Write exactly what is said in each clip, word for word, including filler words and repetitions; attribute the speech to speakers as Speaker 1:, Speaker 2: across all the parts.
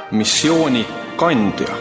Speaker 1: missiooni kandja.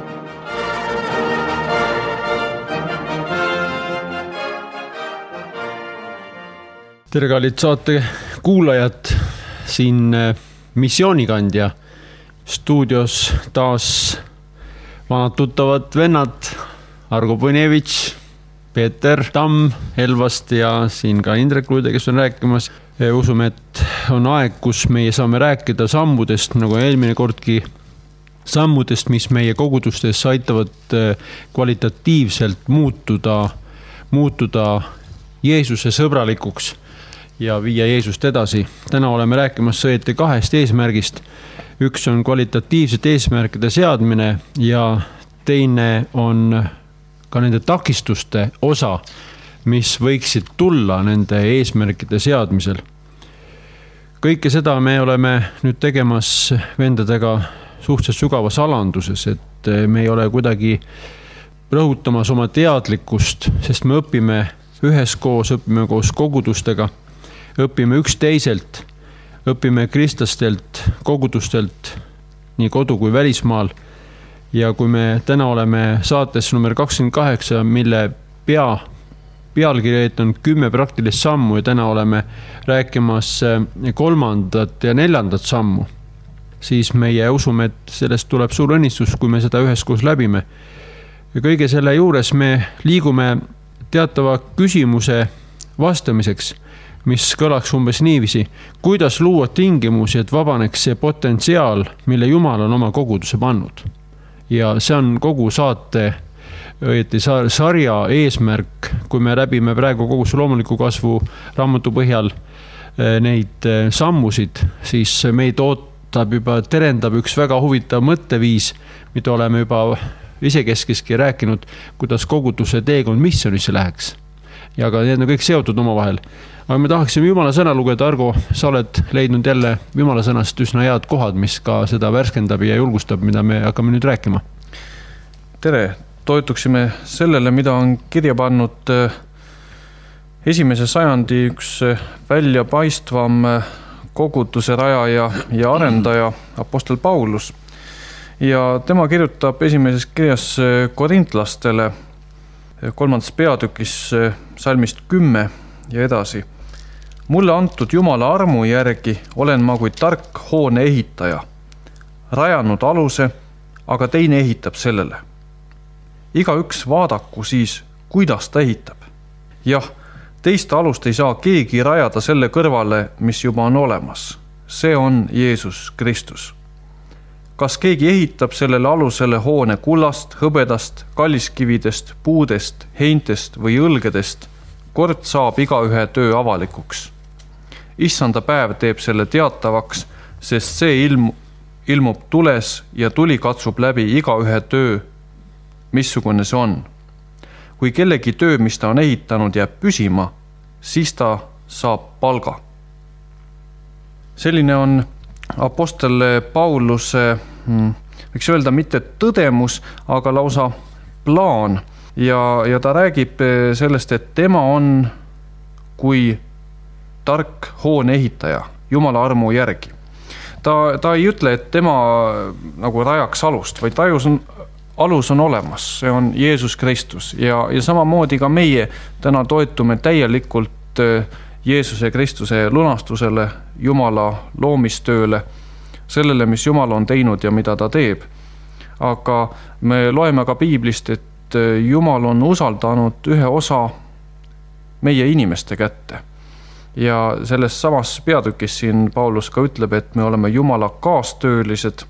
Speaker 2: Tere kallid saate kuulajad, siin missioonikandja stuudios taas vanad tuttavad vennad Argo Põnevitš, Peeter Tamm Elvast ja siin ka Indrek Luide, kes on rääkimas. Usume, et on aeg, kus meie saame rääkida sammudest, nagu eelmine kordki, sammudest, mis meie kogudustes aitavad kvalitatiivselt muutuda, muutuda Jeesuse sõbralikuks ja viia Jeesust edasi. Täna oleme rääkimas õieti kahest eesmärgist. Üks on kvalitatiivsete eesmärkide seadmine ja teine on ka nende takistuste osa, mis võiksid tulla nende eesmärkide seadmisel. Kõike seda me oleme nüüd tegemas vendadega suhteliselt sügavas alanduses, et me ei ole kuidagi rõhutamas oma teadlikkust, sest me õpime üheskoos, õpime koos kogudustega, õpime üksteiselt, õpime kristlastelt, kogudustelt, nii kodu kui välismaal. Ja kui me täna oleme saates number kakskümmend kaheksa, mille pea, pealkirjad on kümme praktilist sammu ja täna oleme rääkimas kolmandat ja neljandat sammu, siis meie usume, et sellest tuleb suur õnnistus, kui me seda üheskoos läbime. Ja kõige selle juures me liigume teatava küsimuse vastamiseks, mis kõlaks umbes niiviisi, kuidas luua tingimusi, et vabaneks see potentsiaal, mille Jumal on oma koguduse pannud. Ja see on kogu saate õieti sarja eesmärk, kui me läbime praegu koguduse loomuliku kasvu raamatu põhjal neid sammusid, siis meid ootab juba, terendab üks väga huvitav mõtteviis, mida oleme juba isekeskeski rääkinud, kuidas koguduse teekond missionisse läheks. Ja ka need on kõik seotud oma vahel. Aga me tahaksime Jumala sõna lugeda. Argo, sa oled leidnud jälle Jumala sõnast üsna head kohad, mis ka seda värskendab ja julgustab, mida me hakkame nüüd rääkima.
Speaker 3: Tere, toetuksime sellele, mida on kirja pannud esimese sajandi üks väljapaistvam koguduse rajaja ja arendaja apostel Paulus. Ja tema kirjutab esimeses kirjas korintlastele kolmandas peatükis salmist kümme ja edasi. Mulle antud Jumala armu järgi olen ma kui tark hoone ehitaja, rajanud aluse, aga teine ehitab sellele. Iga üks vaadaku siis, kuidas ta ehitab. Jah, teist alust ei saa keegi rajada selle kõrvale, mis juba on olemas. See on Jeesus Kristus. Kas keegi ehitab sellele alusele hoone kullast, hõbedast, kalliskividest, puudest, heintest või õlgedest, kord saab iga ühe töö avalikuks. Issanda päev teeb selle teatavaks, sest see ilm, ilmub tules ja tuli katsub läbi iga ühe töö, missugune see on. Kui kellegi töö, mis ta on ehitanud, jääb püsima, siis ta saab palga. Selline on apostel Pauluse, võiks öelda mitte tõdemus, aga lausa plaan. Ja, ja ta räägib sellest, et tema on kui tark hoone ehitaja, Jumala armu järgi. Ta, ta ei ütle, et tema nagu rajaks alust, vaid tajus on, alus on olemas, see on Jeesus Kristus. Ja, ja samamoodi ka meie täna toetume täielikult Jeesuse Kristuse lunastusele, Jumala loomistööle, sellele, mis Jumal on teinud ja mida ta teeb. Aga me loeme ka piiblist, et Jumal on usaldanud ühe osa meie inimeste kätte. Ja selles samas peatükis siin Paulus ka ütleb, et me oleme Jumala kaastöölised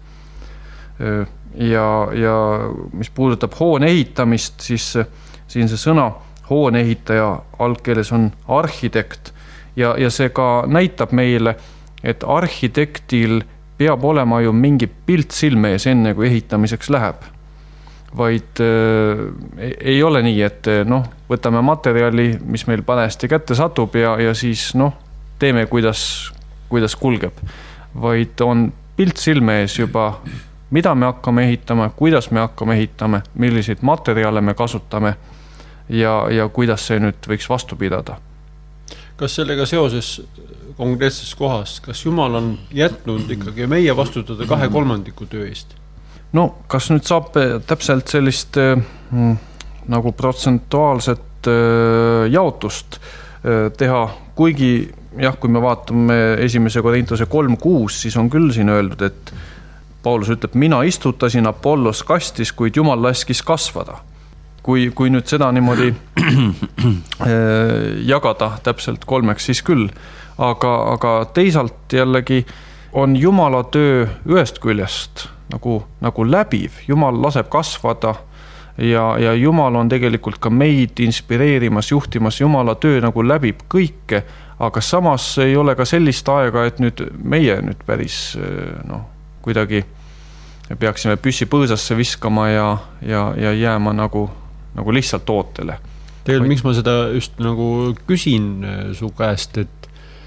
Speaker 3: ja, ja mis puudutab hoone ehitamist, siis siin see sõna hoone ehitaja algkeeles on arhitekt ja, ja see ka näitab meile, et arhitektil peab olema ju mingi pilt silme ees enne, kui ehitamiseks läheb. Vaid äh, ei ole nii, et noh, võtame materjali, mis meil panesti kätte satub ja, ja siis noh, teeme, kuidas, kuidas kulgeb. Vaid on pilt silme ees juba, mida me hakkame ehitama, kuidas me hakkame ehitama, milliseid materjale me kasutame ja, ja kuidas see nüüd võiks vastu pidada.
Speaker 2: kas sellega seoses konkreetses kohas, kas Jumal on jätnud ikkagi meie vastutada kahe kolmandiku töö eest?
Speaker 3: No kas nüüd saab täpselt sellist mm, nagu protsentuaalset äh, jaotust äh, teha, kuigi jah, kui me vaatame esimese Korintuse kolm kuus, siis on küll siin öeldud, et Paulus ütleb, mina istutasin, Apollos kastis, kuid Jumal laskis kasvada. Kui, kui nüüd seda niimoodi äh, jagada täpselt kolmeks, siis küll. Aga, aga teisalt jällegi on Jumala töö ühest küljest nagu, nagu läbiv. Jumal laseb kasvada ja, ja Jumal on tegelikult ka meid inspireerimas, juhtimas. Jumala töö nagu läbib kõike, aga samas ei ole ka sellist aega, et nüüd meie nüüd päris noh, kuidagi peaksime püssi põõsasse viskama ja, ja, ja jääma nagu, nagu lihtsalt ootele.
Speaker 2: Tegelikult miks ma seda just nagu küsin su käest, et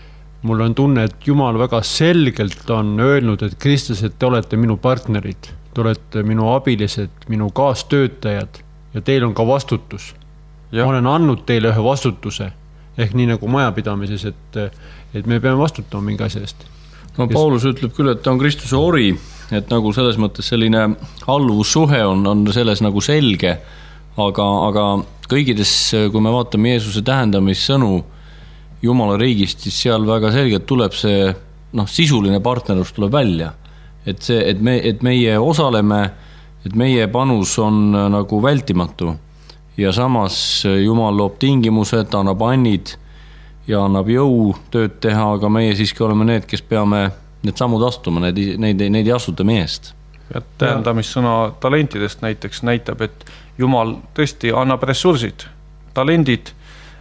Speaker 2: mul on tunne, et Jumal väga selgelt on öelnud, et kristlased, te olete minu partnerid, te olete minu abilised, minu kaastöötajad ja teil on ka vastutus. Ja. Ma olen andnud teile ühe vastutuse, ehk nii nagu majapidamises, et, et me peame vastutama mingi asja eest.
Speaker 4: No Paulus ütleb küll, et ta on Kristuse ori, et nagu selles mõttes selline alluvussuhe on, on selles nagu selge, aga, aga kõigides, kui me vaatame Jeesuse tähendamissõnu Jumala riigist, siis seal väga selgelt tuleb see noh, sisuline partnerlus tuleb välja. Et, see, et, me, et meie osaleme, et meie panus on nagu vältimatu ja samas Jumal loob tingimused, annab annid ja annab jõu tööd teha, aga meie siiski oleme need, kes peame need sammud astuma, need, neid, neid ei astuta meest.
Speaker 3: Ja tähendamissõna talentidest näiteks näitab, et Jumal tõesti annab ressursid, talendid,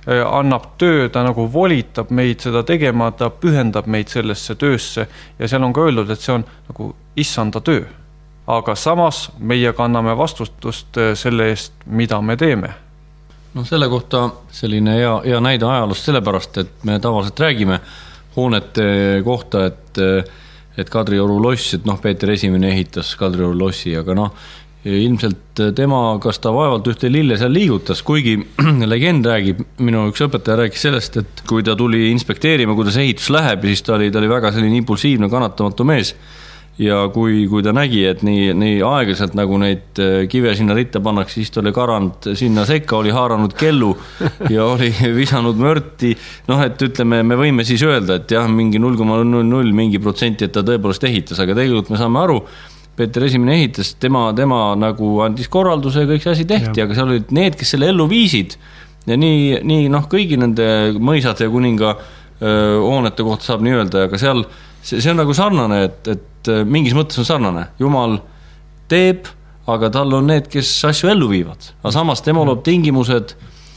Speaker 3: annab töö, ta nagu volitab meid seda tegema, ta pühendab meid sellesse töösse ja seal on ka öeldud, et see on nagu issanda töö. Aga samas meie kanname vastutust selle eest, mida me teeme.
Speaker 4: No selle kohta selline hea, hea näide ajalust sellepärast, et me tavaliselt räägime hoonete kohta, et, et Kadrioru loss, et noh, Peeter Esimene ehitas Kadrioru lossi, aga noh, ilmselt tema, kas ta vaevalt ühte lille seal liigutas, kuigi legend räägib, minu üks õpetaja rääkis sellest, et kui ta tuli inspekteerima, kuidas ehitus läheb, siis ta oli, ta oli väga selline impulsiivne, kannatamatu mees. Ja kui, kui ta nägi, et nii, nii aeglaselt nagu neid kive sinna ritta pannakse, siis ta oli karanud sinna sekka, oli haaranud kellu ja oli visanud mörti. Noh, et ütleme, me võime siis öelda, et jah, mingi null koma null null mingi protsenti, et ta tõepoolest ehitas, aga tegelikult me saame aru, Peeter Esimene ehitas, tema, tema nagu andis korralduse ja kõik see asi tehti, ja. Aga seal olid need, kes selle ellu viisid ja nii, nii noh, kõigi nende mõisade ja kuninga öö, hoonete kohta saab nii öelda, aga seal see, see on nagu sarnane, et, et mingis mõttes on sarnane. Jumal teeb, aga tal on need, kes asju ellu viivad. Aga samas tema loob tingimused,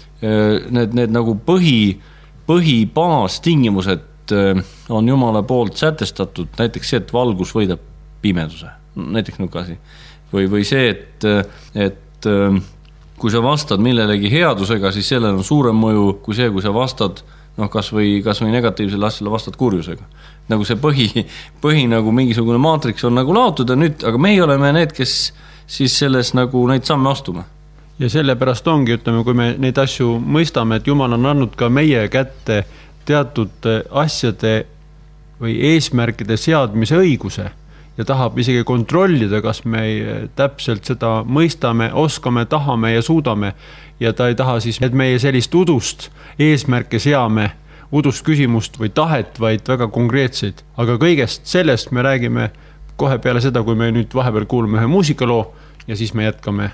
Speaker 4: need, need nagu põhi, põhibaas tingimused on Jumala poolt sätestatud, näiteks see, et valgus võidab pimeduse. Näiteks nukasi. Või, või see, et, et kui sa vastad millelegi headusega, siis sellel on suurem mõju kui see, kui sa vastad noh, kas või, kas või negatiivsele asjale vastad kurjusega. Nagu see põhi, põhi nagu mingisugune maatriks on nagu laotud, nüüd, aga meie oleme need, kes siis selles nagu neid samme astume.
Speaker 2: Ja sellepärast ongi, ütleme, kui me neid asju mõistame, et Jumal on andnud ka meie kätte teatud asjade või eesmärkide seadmise õiguse ja tahab isegi kontrollida, kas me täpselt seda mõistame, oskame, tahame ja suudame. Ja ta ei taha siis, et meie sellist udust eesmärke seame, udust küsimust või tahet, vaid väga konkreetseid. Aga kõigest sellest me räägime kohe peale seda, kui me nüüd vahepeal kuulame ühe muusikaloo ja siis me jätkame.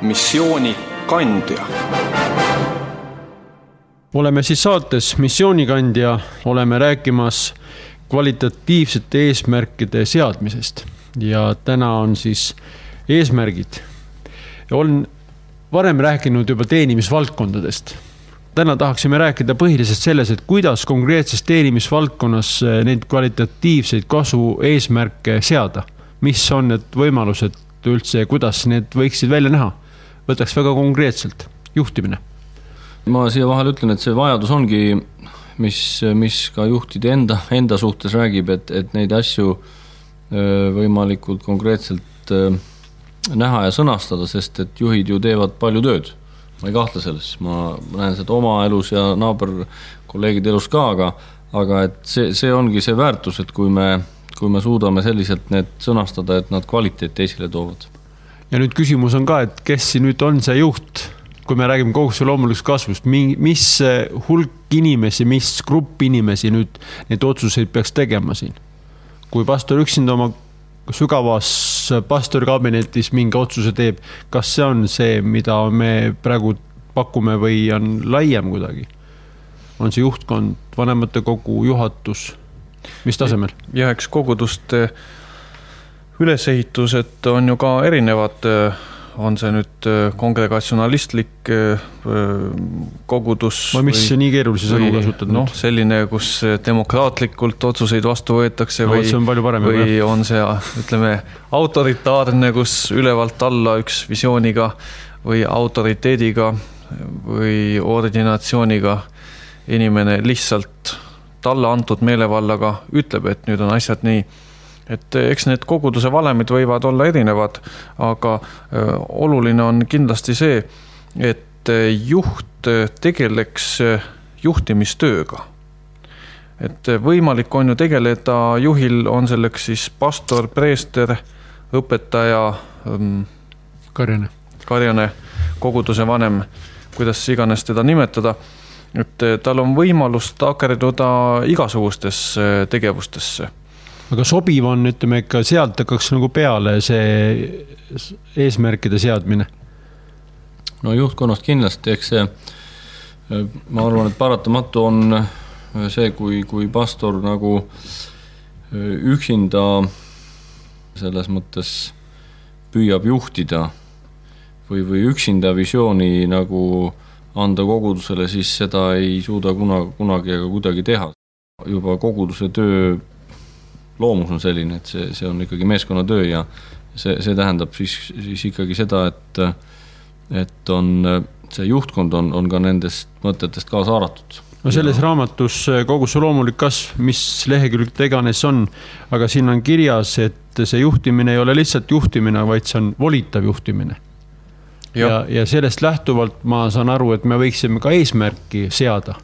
Speaker 1: missioonikandja.
Speaker 2: Oleme siis saates Missioonikandja, oleme rääkimas kvalitatiivsete eesmärkide seadmisest ja täna on siis eesmärgid. Olen varem rääkinud juba teenimisvaldkondadest. Täna tahaksime rääkida põhiliselt selles, et kuidas konkreetses teenimisvaldkonnas neid kvalitatiivseid kasvu eesmärke seada. Mis on need võimalused üldse ja kuidas need võiksid välja näha? Võtaks väga konkreetselt juhtimine.
Speaker 4: Ma siia vahel ütlen, et see vajadus ongi, mis, mis ka juhtide enda, enda suhtes räägib, et, et neid asju võimalikult konkreetselt näha ja sõnastada, sest et juhid ju teevad palju tööd. Ma ei kahtle selles, ma näen seda oma elus ja naaber kolleegide elus ka, aga, aga et see, see ongi see väärtus, et kui me, kui me suudame selliselt need sõnastada, et nad kvaliteeti esile toovad.
Speaker 2: Ja nüüd küsimus on ka, et kes nüüd on see juht? Kui me räägime koguse loomulikust kasvust, mis hulk inimesi, mis grupp inimesi nüüd neid otsuseid peaks tegema siin? Kui pastor üksinda oma sügavas pastori kabinetis mingi otsuse teeb, kas see on see, mida me praegu pakume või on laiem kuidagi? On see juhtkond, vanemate kogu, juhatus, mis tasemel?
Speaker 3: Ja eks koguduste ülesehitused on ju ka erinevad, on see nüüd kongregatsionalistlik kogudus
Speaker 2: või mis või, nii keerulisi sõnu kasutad?
Speaker 3: No, selline, kus demokraatlikult otsuseid vastu võetakse
Speaker 2: no,
Speaker 3: või,
Speaker 2: see on, parem,
Speaker 3: või
Speaker 2: jah.
Speaker 3: on see, ütleme, autoritaarne, kus ülevalt alla üks visiooniga või autoriteediga või ordinatsiooniga inimene lihtsalt talle antud meelevallaga ütleb, et nüüd on asjad nii. Et eks need koguduse valemid võivad olla erinevad, aga oluline on kindlasti see, et juht tegeleks juhtimistööga. Et võimalik on ju tegeleda, juhil on selleks siis pastor, preester, õpetaja,
Speaker 2: karjane,
Speaker 3: karjane koguduse vanem, kuidas iganes teda nimetada, et tal on võimalus takerduda igasugustes tegevustesse.
Speaker 2: Aga sobiv on, ütleme, ikka sealt hakkaks nagu peale see eesmärkide seadmine?
Speaker 4: No juhtkonnast kindlasti, eks see, ma arvan, et paratamatu on see, kui, kui pastor nagu üksinda selles mõttes püüab juhtida või, või üksinda visiooni nagu anda kogudusele, siis seda ei suuda kuna, kunagi ega kuidagi teha. Juba koguduse töö loomus on selline, et see, see on ikkagi meeskonnatöö ja see, see tähendab siis, siis ikkagi seda, et, et on, see juhtkond on, on ka nendest mõtetest kaasa haaratud.
Speaker 2: No selles ja... raamatus koguse loomulik kasv, mis lehekülg teganes on, aga siin on kirjas, et see juhtimine ei ole lihtsalt juhtimine, vaid see on volitav juhtimine. Ja, ja, ja sellest lähtuvalt ma saan aru, et me võiksime ka eesmärki seada.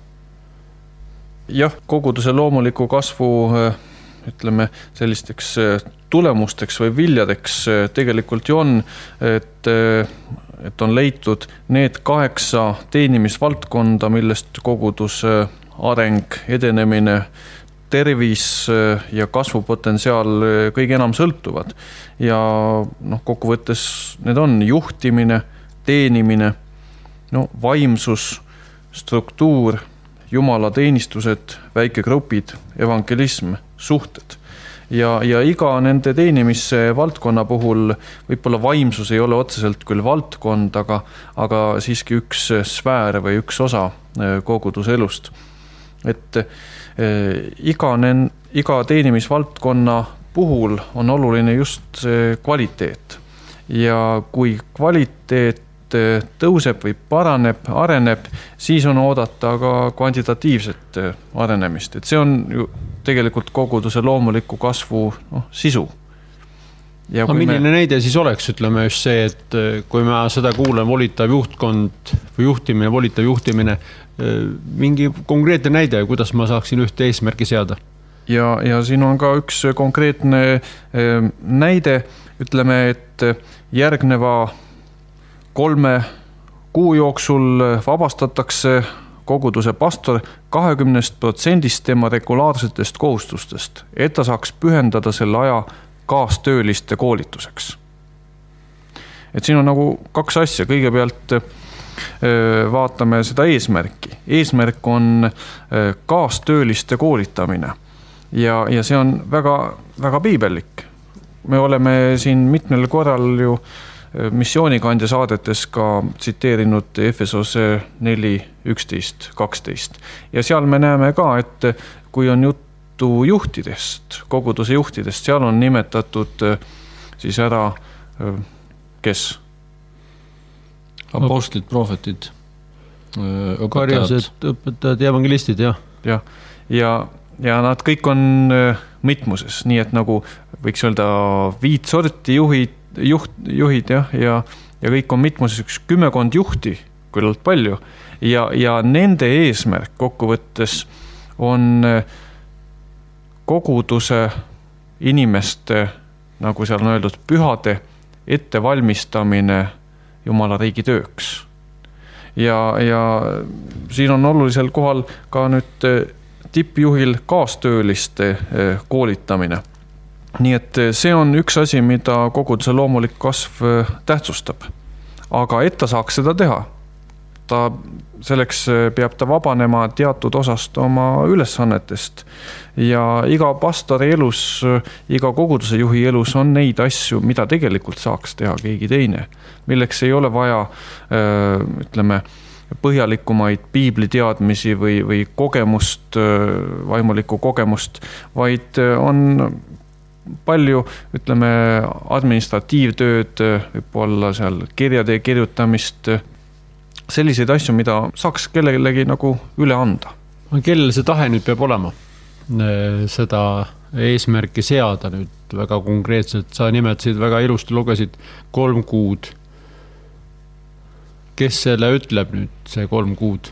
Speaker 3: Jah, koguduse loomuliku kasvu ütleme, sellisteks tulemusteks või viljadeks tegelikult ju on, et, et on leitud need kaheksa teenimisvaldkonda, millest koguduse areng, edenemine, tervis ja kasvupotentsiaal kõige enam sõltuvad. Ja noh, kokkuvõttes need on juhtimine, teenimine, no, vaimsus, struktuur, jumala teenistused, väikegrupid, evangelism, suhted. Ja, ja iga nende teenimise valdkonna puhul võib-olla vaimsus ei ole otseselt küll valdkond, aga, aga siiski üks sfäär või üks osa koguduse elust. Et eh, iga, nen, iga teenimisvaldkonna puhul on oluline just kvaliteet. Ja kui kvaliteet tõuseb või paraneb, areneb, siis on oodata ka kvantitatiivset arenemist. Et see on ju tegelikult koguduse loomuliku kasvu no, sisu. Ja
Speaker 2: no, milline me... näide siis oleks, ütleme just see, et kui ma seda kuulen, volitav juhtkond või juhtimine, volitav juhtimine, mingi konkreetne näide, kuidas ma saaksin ühte eesmärki seada?
Speaker 3: Ja, ja siin on ka üks konkreetne näide, ütleme, et järgneva kolme kuu jooksul vabastatakse koguduse pastor kahekümnest protsendist tema regulaarsetest kohustustest, et ta saaks pühendada selle aja kaastööliste koolituseks. et siin on nagu kaks asja, kõigepealt vaatame seda eesmärki. Eesmärk on kaastööliste koolitamine ja, ja see on väga, väga piibellik. Me oleme siin mitmel korral ju missioonikandja saadetes ka tsiteerinud Efesose neli, üksteist, kaksteist ja seal me näeme ka, et kui on juttu juhtidest, koguduse juhtidest, seal on nimetatud siis ära kes?
Speaker 4: Apostlid, prohvetid,
Speaker 2: karjased, õpetajad ja evangelistid, jah.
Speaker 3: Ja, ja, ja nad kõik on mitmuses, nii et nagu võiks öelda viit sorti juhid, juht, juhid jah, ja, ja kõik on mitmuses üks kümmekond juhti, küllalt palju, ja, ja nende eesmärk kokkuvõttes on koguduse inimeste, nagu seal on öeldud, pühade ettevalmistamine Jumala riigi tööks. Ja, ja siin on olulisel kohal ka nüüd tippjuhil kaastööliste koolitamine. Nii et see on üks asi, mida koguduse loomulik kasv tähtsustab. Aga et ta saaks seda teha, ta, selleks peab ta vabanema teatud osast oma ülesannetest. Ja iga pastori elus, iga koguduse juhi elus on neid asju, mida tegelikult saaks teha keegi teine. Milleks ei ole vaja, ütleme, põhjalikumaid piibliteadmisi või, või kogemust, vaimulikku kogemust, vaid on palju, ütleme, administratiivtööd, võib-olla seal kirjade kirjutamist, selliseid asju, mida saaks kellelegi nagu üle anda.
Speaker 2: Kellel see tahe nüüd peab olema? Seda eesmärki seada nüüd väga konkreetselt. Sa nimetasid väga ilusti, lugesid kolm kuud. Kes selle ütleb nüüd, see kolm kuud?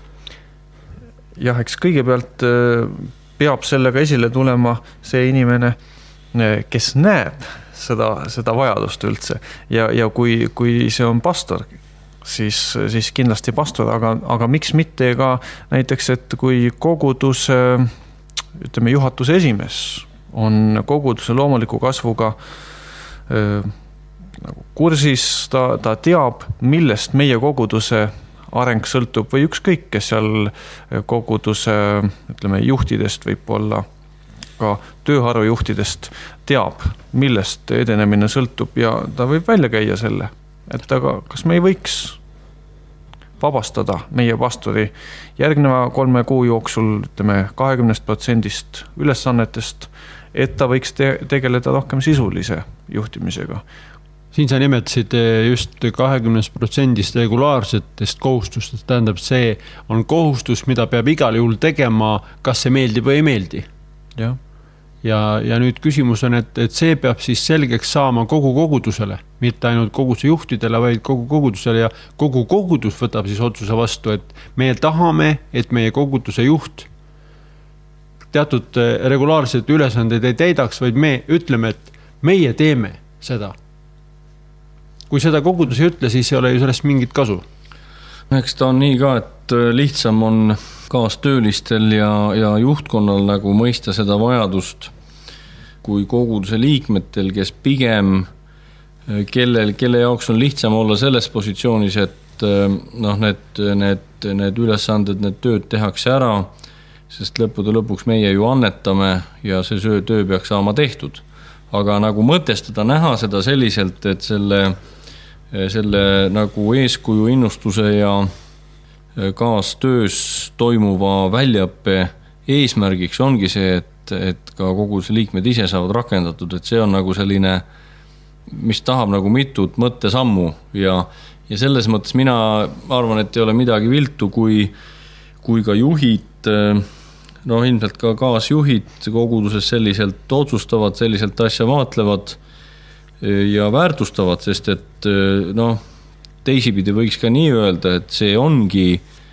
Speaker 3: Jah, eks kõigepealt peab sellega esile tulema see inimene, kes näeb seda, seda vajadust üldse. Ja, ja kui, kui see on pastor, siis, siis kindlasti pastor, aga, aga miks mitte ka näiteks, et kui kogudus, ütleme, juhatuse esimees on koguduse loomuliku kasvuga öö, nagu kursis, ta, ta teab, millest meie koguduse areng sõltub või ükskõik, kes seal koguduse, ütleme, juhtidest võib olla ka tööharu juhtidest teab, millest edenemine sõltub ja ta võib välja käia selle, et aga kas me ei võiks vabastada meie pastori järgneva kolme kuu jooksul, ütleme, kahekümnest protsendist ülesannetest, et ta võiks te tegeleda rohkem sisulise juhtimisega.
Speaker 2: Siin sa nimetasid just kahekümnest protsendist regulaarsetest kohustustest, tähendab, see on kohustus, mida peab igal juhul tegema, kas see meeldib või ei meeldi.
Speaker 3: Ja,
Speaker 2: ja, ja nüüd küsimus on, et, et see peab siis selgeks saama kogu kogudusele, mitte ainult koguduse juhtidele, vaid kogu kogudusele ja kogu kogudus võtab siis otsuse vastu, et me tahame, et meie koguduse juht teatud regulaarsed ülesanded ei täidaks, vaid me ütleme, et meie teeme seda. Kui seda kogudus ei ütle, siis ei ole ju sellest mingit kasu.
Speaker 4: Eks ta on nii ka, et lihtsam on kaastöölistel ja, ja juhtkonnal nagu mõista seda vajadust kui koguduse liikmetel, kes pigem, kellel, kelle jaoks on lihtsam olla selles positsioonis, et noh, need, need, need ülesanded, need tööd tehakse ära, sest lõppude lõpuks meie ju annetame ja see söö töö peaks saama tehtud. Aga nagu mõtestada, näha seda selliselt, et selle, selle nagu eeskuju innustuse ja kaastöös toimuva väljaõppe eesmärgiks ongi see, et, et ka koguduse liikmed ise saavad rakendatud, et see on nagu selline, mis tahab nagu mitut mõttesammu ja, ja selles mõttes mina arvan, et ei ole midagi viltu, kui, kui ka juhid, no ilmselt ka kaasjuhid koguduses selliselt otsustavad, selliselt asja vaatlevad ja väärtustavad, sest et noh, teisipidi võiks ka nii öelda, et see ongi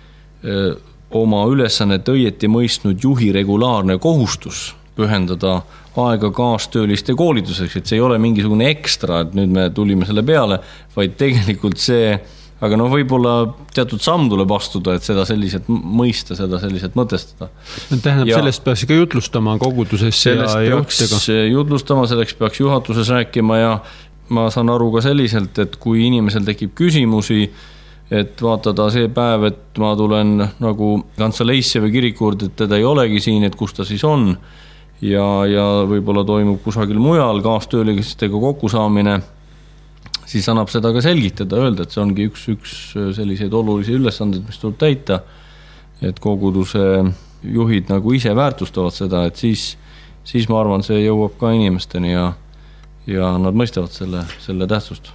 Speaker 4: oma ülesannet õieti mõistnud juhi regulaarne kohustus pühendada aega kaastööliste koolituseks, et see ei ole mingisugune ekstra, et nüüd me tulime selle peale, vaid tegelikult see, aga noh, võib-olla teatud samm tuleb astuda, et seda selliselt mõista, seda selliselt mõtestada.
Speaker 2: Tähendab, ja sellest peaks ka jutlustama koguduses
Speaker 4: sellest
Speaker 2: ja
Speaker 4: peaks
Speaker 2: juhtega.
Speaker 4: Jutlustama, selleks peaks juhatuses rääkima ja ma saan aru ka selliselt, et kui inimesel tekib küsimusi, et vaatada see päev, et ma tulen nagu kantseleisse või kirikuurde, et teda ei olegi siin, et kus ta siis on ja, ja võib-olla toimub kusagil mujal kaastöölistega kokkusaamine, siis annab seda ka selgitada, öelda, et see ongi üks, üks selliseid olulisi ülesanded, mis tuleb täita, et koguduse juhid nagu ise väärtustavad seda, et siis, siis ma arvan, see jõuab ka inimesteni ja, ja nad mõistavad selle, selle tähtsust.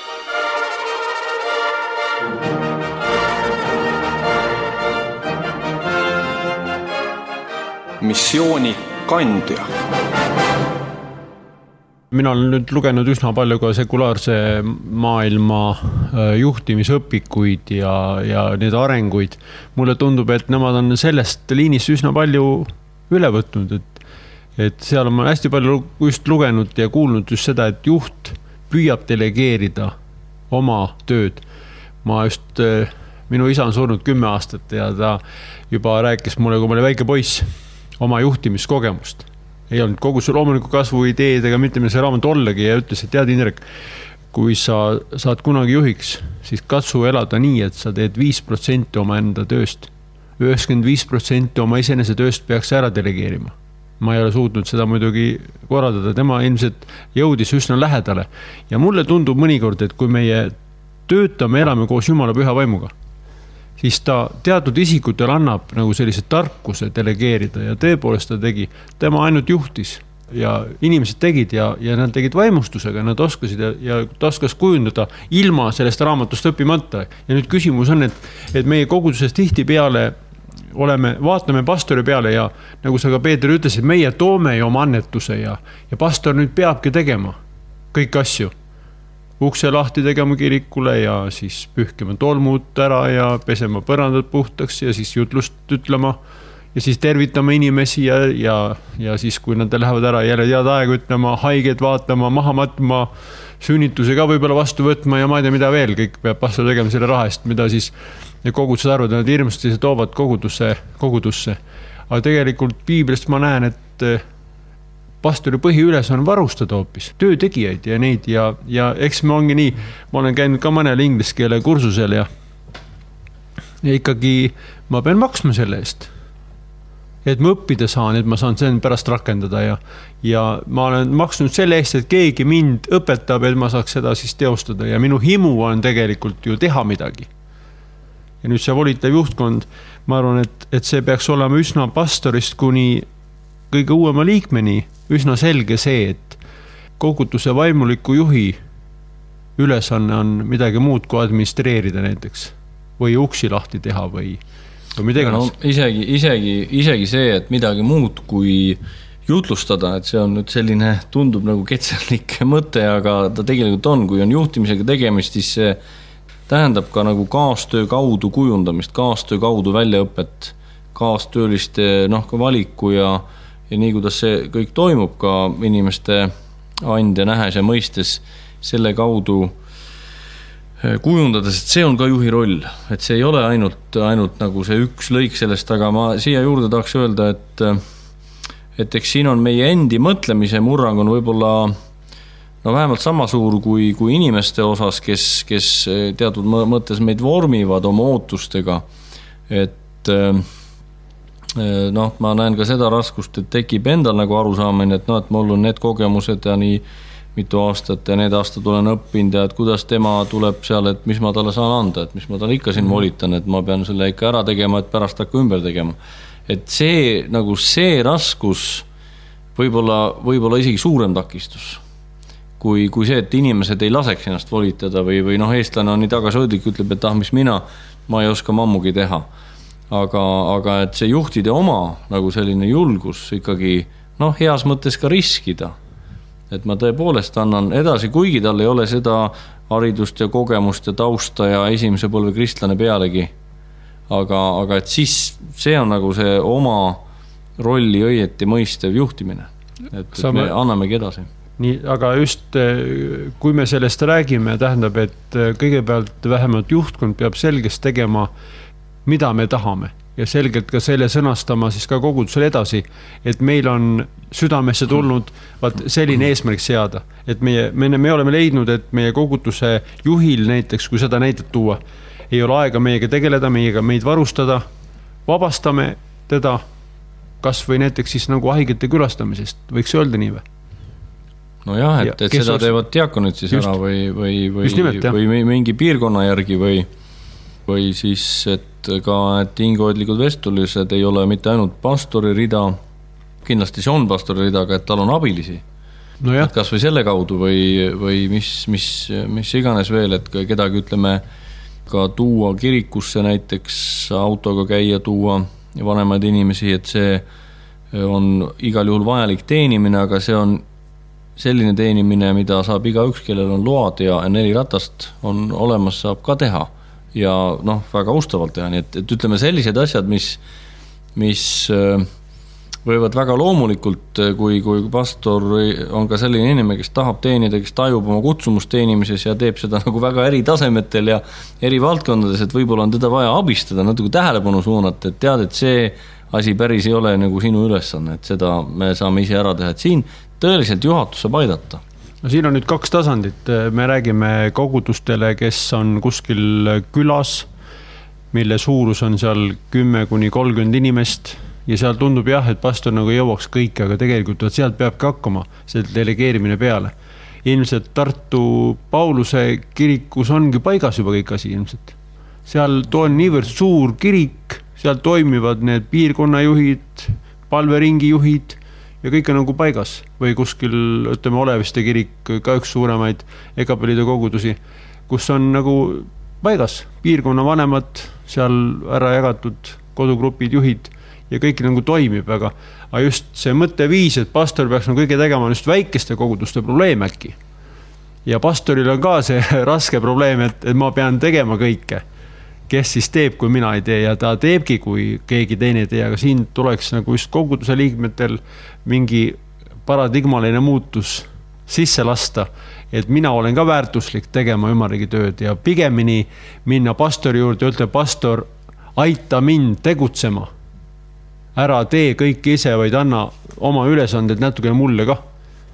Speaker 1: Missiooni kandja.
Speaker 2: Mina olen nüüd lugenud üsna palju ka sekulaarse maailma juhtimisõpikuid ja, ja need arenguid. Mulle tundub, et nemad on sellest liinist üsna palju üle võtnud, et, et seal on hästi palju just lugenud ja kuulnud just seda, et juht püüab delegeerida oma tööd. Ma just, minu isa on surnud kümme aastat ja ta juba rääkis mulle, kui ma oli väike poiss, oma juhtimiskogemust. Ei olnud kogu see loomuliku kasvu ideed ega mitte see raamat ollagi ja ütles, et tead Indrek, kui sa saad kunagi juhiks, siis katsu elada nii, et sa teed viis protsenti oma enda tööst. üheksakümmend viis protsenti oma isenese tööst peaks ära delegeerima. Ma ei ole suutnud seda muidugi korraldada, tema ilmselt jõudis üsna lähedale. Ja mulle tundub mõnikord, et kui meie töötame, elame koos Jumala püha vaimuga, siis ta teatud isikutel annab nagu sellise tarkuse delegeerida ja tõepoolest ta tegi, tema ainult juhtis ja inimesed tegid ja, ja nad tegid vaimustusega, nad oskasid ja, ja ta oskas kujundada ilma sellest raamatust õppimata. Ja nüüd küsimus on, et, et meie koguduses tihti peale oleme, vaatame pastori peale ja nagu sa ka Peeter ütles, et meie toome ju oma annetuse ja, ja pastor nüüd peabki tegema kõik asju. Ukse lahti tegema kirikule ja siis pühkima tolmud ära ja pesema põrandad puhtaks ja siis jutlust ütlema ja siis tervitama inimesi ja, ja, ja siis kui nad lähevad ära jälle head aega ütlema, haiged vaatama, maha matma, sünnituse ka võib-olla vastu võtma ja ma ei tea mida veel, kõik peab pastor tegema selle raha eest, mida siis kogudused arvavad, nad hirmsasti toovad kogudusse, kogudusse. Aga tegelikult piiblist ma näen, et pastori põhiüles on varustada hoopis töötegijaid ja neid ja, ja eks me ongi nii, ma olen käinud ka mõnel inglise keele kursusel ja, ja ikkagi ma pean maksma selle eest, et ma õppida saan, et ma saan sen pärast rakendada ja, ja ma olen maksnud selle eest, et keegi mind õpetab, et ma saaks seda siis teostada ja minu himu on tegelikult ju teha midagi. Ja nüüd see volitav juhtkond, ma arvan, et, et see peaks olema üsna pastorist kuni kõige uuema liikmeni üsna selge see, et koguduse vaimuliku juhi ülesanne on midagi muud kui administreerida näiteks või uksi lahti teha või, või midagi.
Speaker 4: No, isegi, isegi, isegi see, et midagi muud kui jutlustada, et see on nüüd selline, tundub nagu ketserlik mõte, aga ta tegelikult on, kui on juhtimisega tegemist, siis see tähendab ka nagu kaastöö kaudu kujundamist, kaastöö kaudu väljaõpet, kaastööliste noh, ka valiku ja ja nii, kuidas see kõik toimub ka inimeste andja nähes ja mõistes selle kaudu kujundades, et see on ka juhi roll, et see ei ole ainult, ainult nagu see üks lõik sellest, aga ma siia juurde tahaks öelda, et et eks siin on meie endi mõtlemise murrang on võib-olla no vähemalt sama suur kui, kui inimeste osas, kes, kes teatud mõttes meid vormivad oma ootustega, et noh, ma näen ka seda raskust, et tekib endal nagu arusaamine, et noh, et mul on need kogemused ja nii mitu aastat ja need aastad olen õppinud ja et kuidas tema tuleb seal, et mis ma talle saan anda, et mis ma talle ikka siin volitan, et ma pean selle ikka ära tegema, et pärast hakka ümber tegema. Et see, nagu see raskus võib-olla, võib-olla isegi suurem takistus, kui, kui see, et inimesed ei laseks ennast volitada või, või noh, eestlane on nii tagasihoidlik, ütleb, et ah, mis mina, ma ei oska mammugi teha. Aga, aga et see juhtide oma nagu selline julgus ikkagi noh, heas mõttes ka riskida. Et ma tõepoolest annan edasi, kuigi tal ei ole seda haridust ja kogemust ja tausta ja esimese põlve kristlane pealegi. Aga, aga et siis see on nagu see oma rolli õieti mõistev juhtimine. Et, et me annamegi edasi.
Speaker 2: Nii, aga just kui me sellest räägime, tähendab, et kõigepealt vähemalt juhtkond peab selgest tegema, mida me tahame. ja selgelt ka selle sõnastama siis ka kogudusele edasi, et meil on südamesse tulnud vaat selline eesmärk seada, et meie, me, me oleme leidnud, et meie koguduse juhil näiteks, kui seda näidet tuua, ei ole aega meiega tegeleda, meiega meid varustada, vabastame teda kas või näiteks siis nagu haigete külastamisest, võiks öelda nii või?
Speaker 4: No jah, et, et seda oleks... teevad diakonid siis just, ära või, või, või, nimelt, või mingi piirkonna järgi või, või siis, et ka, et hingehoidlikud vestulised ei ole mitte ainult pastori rida, kindlasti see on pastori rida, aga et tal on abilisi. No et kas või selle kaudu või, või mis, mis, mis iganes veel, et kedagi ütleme ka tuua kirikusse näiteks autoga käia, tuua vanemaid inimesi, et see on igal juhul vajalik teenimine, aga see on selline teenimine, mida saab igaüks, kellel on load ja neli ratast on olemas, saab ka teha ja noh, väga ustavalt teha, nii et, et ütleme sellised asjad, mis, mis võivad väga loomulikult, kui, kui pastor on ka selline inimene, kes tahab teenida, kes tajub oma kutsumust teenimises ja teeb seda nagu väga eri tasemetel ja eri valdkondades, et võib-olla on teda vaja abistada, natuke tähelepanu suunata, et tead, et see asi päris ei ole nagu sinu ülesanne, et seda me saame ise ära teha, et siin tõeliselt juhatus saab aidata.
Speaker 2: No siin on nüüd kaks tasandit, me räägime kogudustele, kes on kuskil külas, mille suurus on seal kümme kuni kolmkümmend inimest ja seal tundub jah, et pastor nagu jõuaks kõik, aga tegelikult sealt peabki hakkama see delegeerimine peale. Ilmselt Tartu Pauluse kirikus ongi paigas juba kõik asi ilmselt. Seal on niivõrd suur kirik, seal toimivad need piirkonnajuhid, palveringi juhid ja kõik on nagu paigas või kuskil, ütleme, Oleviste kirik, ka üks suuremaid Egapelide kogudusi, kus on nagu paigas piirkonna vanemad, seal ära jagatud kodugrupid, juhid ja kõik nagu toimib, aga, aga just see mõtteviis, et pastor peaks nagu kõige tegema just väikeste koguduste probleem äkki. Ja pastoril on ka see raske probleem, et, et ma pean tegema kõike, kes siis teeb, kui mina ei tee ja ta teebki, kui keegi teine ei tee, aga siin tuleks nagu just koguduse liikmetel mingi paradigmaline muutus sisse lasta, et mina olen ka väärtuslik tegema ümarigi tööd ja pigemini minna pastori juurde ja ütle, pastor, aita mind tegutsema. Ära tee kõik ise, vaid anna oma ülesanded natuke mulle ka.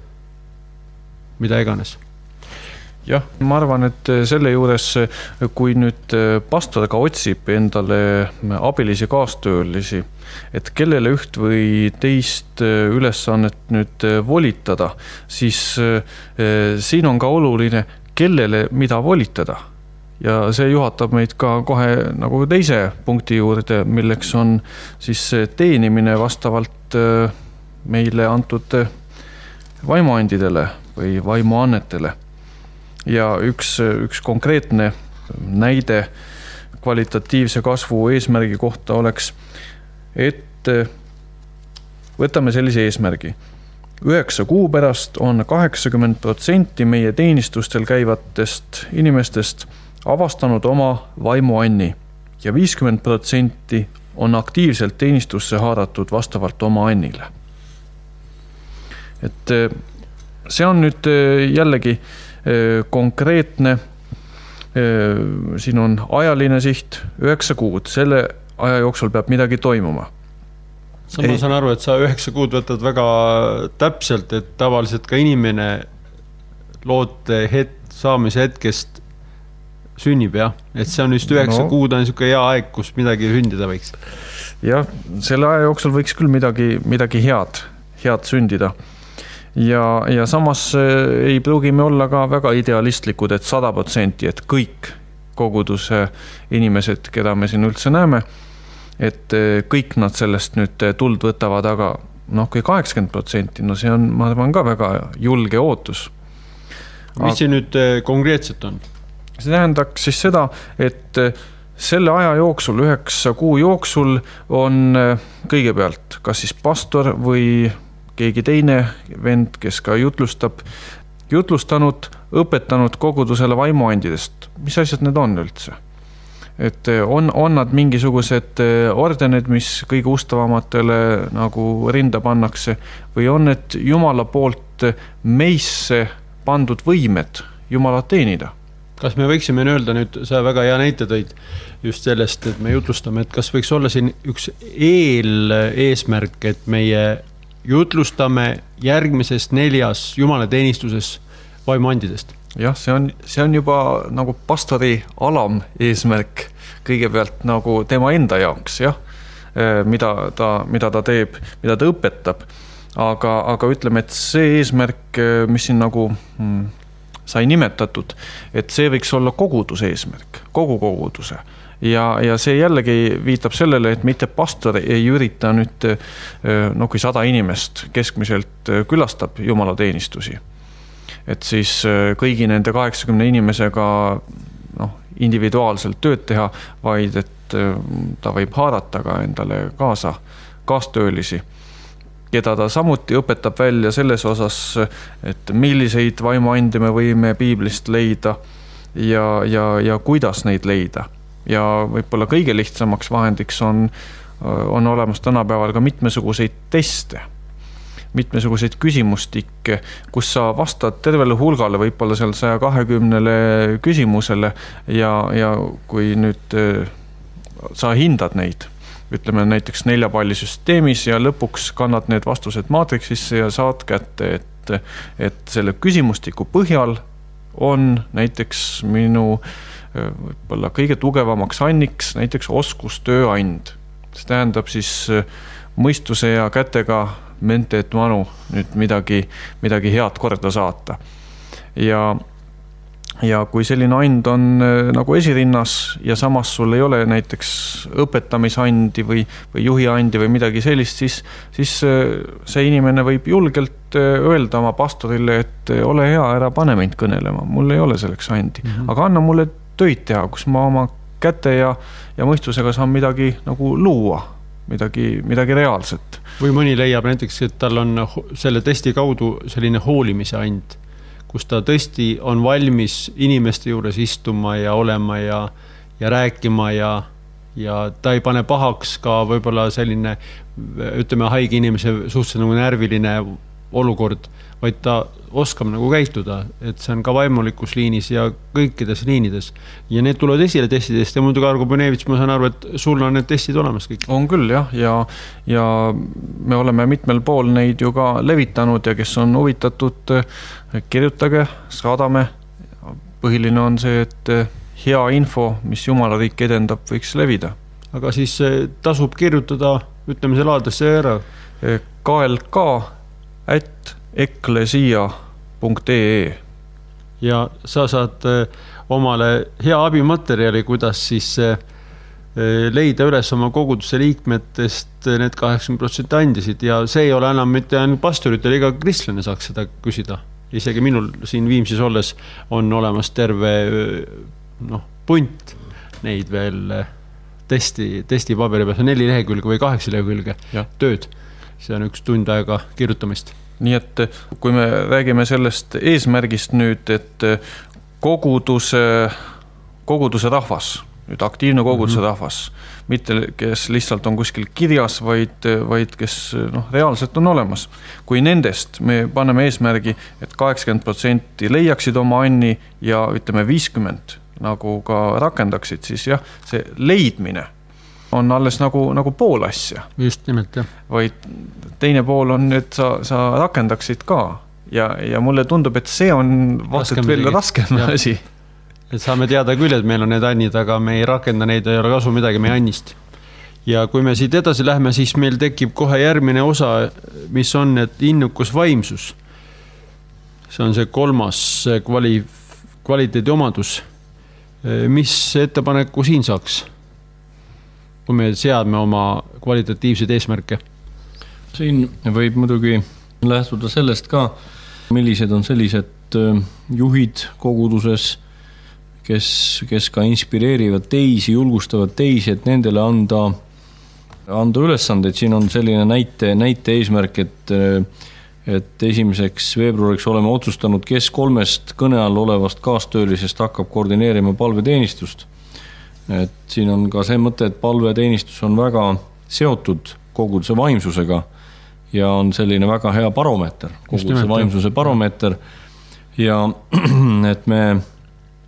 Speaker 2: Mida iganes.
Speaker 3: Jah, ma arvan, et selle juures, kui nüüd pastor ka otsib endale abilisi kaastöölisi, et kellele üht või teist ülesannet nüüd volitada, siis siin on ka oluline, kellele mida volitada. Ja see juhatab meid ka kohe nagu teise punkti juurde, milleks on siis teenimine vastavalt meile antud vaimuandidele või vaimuannetele. Ja üks, üks konkreetne näide kvalitatiivse kasvu eesmärgi kohta oleks, et võtame sellise eesmärgi. Üheksa kuu pärast on kaheksakümmend protsenti meie teenistustel käivatest inimestest avastanud oma vaimuanni ja viiskümmend protsenti on aktiivselt teenistusse haaratud vastavalt oma annile. Et see on nüüd jällegi konkreetne, siin on ajaline siht, üheksa kuud, selle aja jooksul peab midagi toimuma.
Speaker 2: Sa ma saan aru, et sa üheksa kuud võtad väga täpselt, et tavaliselt ka inimene loote het, saamise hetkest sünnib, jah? Et see on just üheksa no. kuud on niisugune hea aeg, kus midagi sündida võiks.
Speaker 3: Jah, selle aja jooksul võiks küll midagi, midagi head, head sündida. Ja, ja samas ei pruugi me olla ka väga idealistlikud, et sada protsenti, et kõik koguduse inimesed, keda me siin üldse näeme, et kõik nad sellest nüüd tuld võtavad, aga noh, kui kaheksakümmend protsenti, no see on, ma arvan, ka väga julge ootus.
Speaker 2: Mis see nüüd konkreetselt on?
Speaker 3: See tähendaks siis seda, et selle aja jooksul, üheksa kuu jooksul on kõigepealt kas siis pastor või keegi teine vend, kes ka jutlustab, jutlustanud, õpetanud kogudusele vaimuandidest. Mis asjad need on üldse? Et on, on nad mingisugused ordenid, mis kõige ustavamatele nagu rinda pannakse või on need Jumala poolt meisse pandud võimed Jumalat teenida?
Speaker 2: Kas me võiksime öelda nüüd, sa väga hea näite tõid just sellest, et me jutlustame, et kas võiks olla siin üks eel eesmärk, et meie jutlustame järgmisest neljas jumalateenistuses vaimuandidest?
Speaker 3: Jah, see on, see on juba nagu pastori alam eesmärk kõigepealt nagu tema enda jaoks, jah, mida ta, mida ta teeb, mida ta õpetab. Aga, aga ütleme, et see eesmärk, mis siin nagu hmm, sai nimetatud, et see võiks olla koguduse eesmärk, kogu koguduse. Ja, ja see jällegi viitab sellele, et mitte pastor ei ürita nüüd, no kui sada inimest keskmiselt külastab jumalateenistusi. Et siis kõigi nende kaheksakümne inimesega noh, individuaalselt tööd teha, vaid et ta võib haarata ka endale kaasa, kaastöölisi, keda ta samuti õpetab välja selles osas, et milliseid vaimuande me võime piiblist leida ja, ja, ja kuidas neid leida. Ja võib-olla kõige lihtsamaks vahendiks on, on olemas tänapäeval ka mitmesuguseid teste, mitmesuguseid küsimustikke, kus sa vastad tervele hulgale, võib-olla seal saja kahekümnele küsimusele ja, ja kui nüüd sa hindad neid, ütleme näiteks neljapallisüsteemis ja lõpuks kannad need vastused maatriksisse ja saad kätte, et, et selle küsimustiku põhjal on näiteks minu võib-olla kõige tugevamaks anniks näiteks oskustööand. See tähendab siis mõistuse ja kätega mente et manu nüüd midagi, midagi head korda saata. Ja Ja kui selline and on nagu esirinnas ja samas sul ei ole näiteks õpetamisandi või, või juhiandi või midagi sellist, siis, siis see inimene võib julgelt öelda oma pastorile, et ole hea, ära pane mind kõnelema, mul ei ole selleks andi. Mm-hmm. Aga anna mulle töid teha, kus ma oma käte ja, ja mõistusega saan midagi nagu luua, midagi, midagi reaalset.
Speaker 2: Või mõni leiab näiteks, et tal on selle testi kaudu selline hoolimise and, kus ta tõesti on valmis inimeste juures istuma ja olema ja, ja rääkima ja, ja ta ei pane pahaks ka võib-olla selline, ütleme, haige inimese suhteliselt nagu närviline olukord, vaid ta oskab nagu käituda, et see on ka vaimulikus liinis ja kõikides liinides. Ja need tulevad esile testidest ja muidugi Argo Põnevits, ma saan arvu, et sul on need testid olemas kõik.
Speaker 3: On küll, jah, ja, ja me oleme mitmel pool neid ju ka levitanud ja kes on huvitatud, kirjutage, saadame. Põhiline on see, et hea info, mis Jumala riik edendab, võiks levida.
Speaker 2: Aga siis tasub kirjutada, ütleme selle aadressi ära.
Speaker 3: K L K at eklesia punkt e e
Speaker 2: ja sa saad omale hea abimaterjali, kuidas siis leida üles oma koguduse liikmetest need kaheksakümmend protsenti andisid ja see ei ole enam mitte ainult pastoritel, iga kristlane saaks seda küsida. Isegi minul siin Viimsis olles on olemas terve noh, punt neid veel testi, testipaberi peal, see on neli lehekülge või kaheksa lehekülge ja. Tööd. See on üks tund aega kirjutamist.
Speaker 3: Nii et kui me räägime sellest eesmärgist nüüd, et koguduse, koguduse rahvas, nüüd aktiivne koguduse mm-hmm. rahvas, mitte kes lihtsalt on kuskil kirjas, vaid, vaid kes noh, reaalselt on olemas. Kui nendest me paneme eesmärgi, et kaheksakümmend protsenti leiaksid oma anni ja ütleme viiskümmend nagu ka rakendaksid, siis jah, see leidmine on alles nagu, nagu pool asja.
Speaker 2: Just nimelt, jah.
Speaker 3: Vaid teine pool on, et sa, sa rakendaksid ka. Ja, ja mulle tundub, et see on vaatad veel raskem asi.
Speaker 2: Et saame teada küll, et meil on need annid, aga me ei rakenda neid, ei ole kasu midagi meie annist. Ja kui me siit edasi lähme, siis meil tekib kohe järgmine osa, mis on et innukus vaimsus. See on see kolmas kvali, kvaliteedi omadus. Mis ettepaneku siin saaks? Kui me seadme oma kvalitatiivseid eesmärke?
Speaker 4: Siin võib muidugi lähtuda sellest ka, millised on sellised juhid koguduses, kes, kes ka inspireerivad teisi, julgustavad teisi, et nendele anda, anda ülesandeid. Siin on selline näite, näite eesmärk, et, et esimeseks veebruariks oleme otsustanud, kes kolmest kõne all olevast kaastöölisest hakkab koordineerima palveteenistust. Et siin on ka see mõte, et palveteenistus on väga seotud koguduse vaimsusega ja on selline väga hea baromeeter, koguduse vaimsuse baromeeter ja et me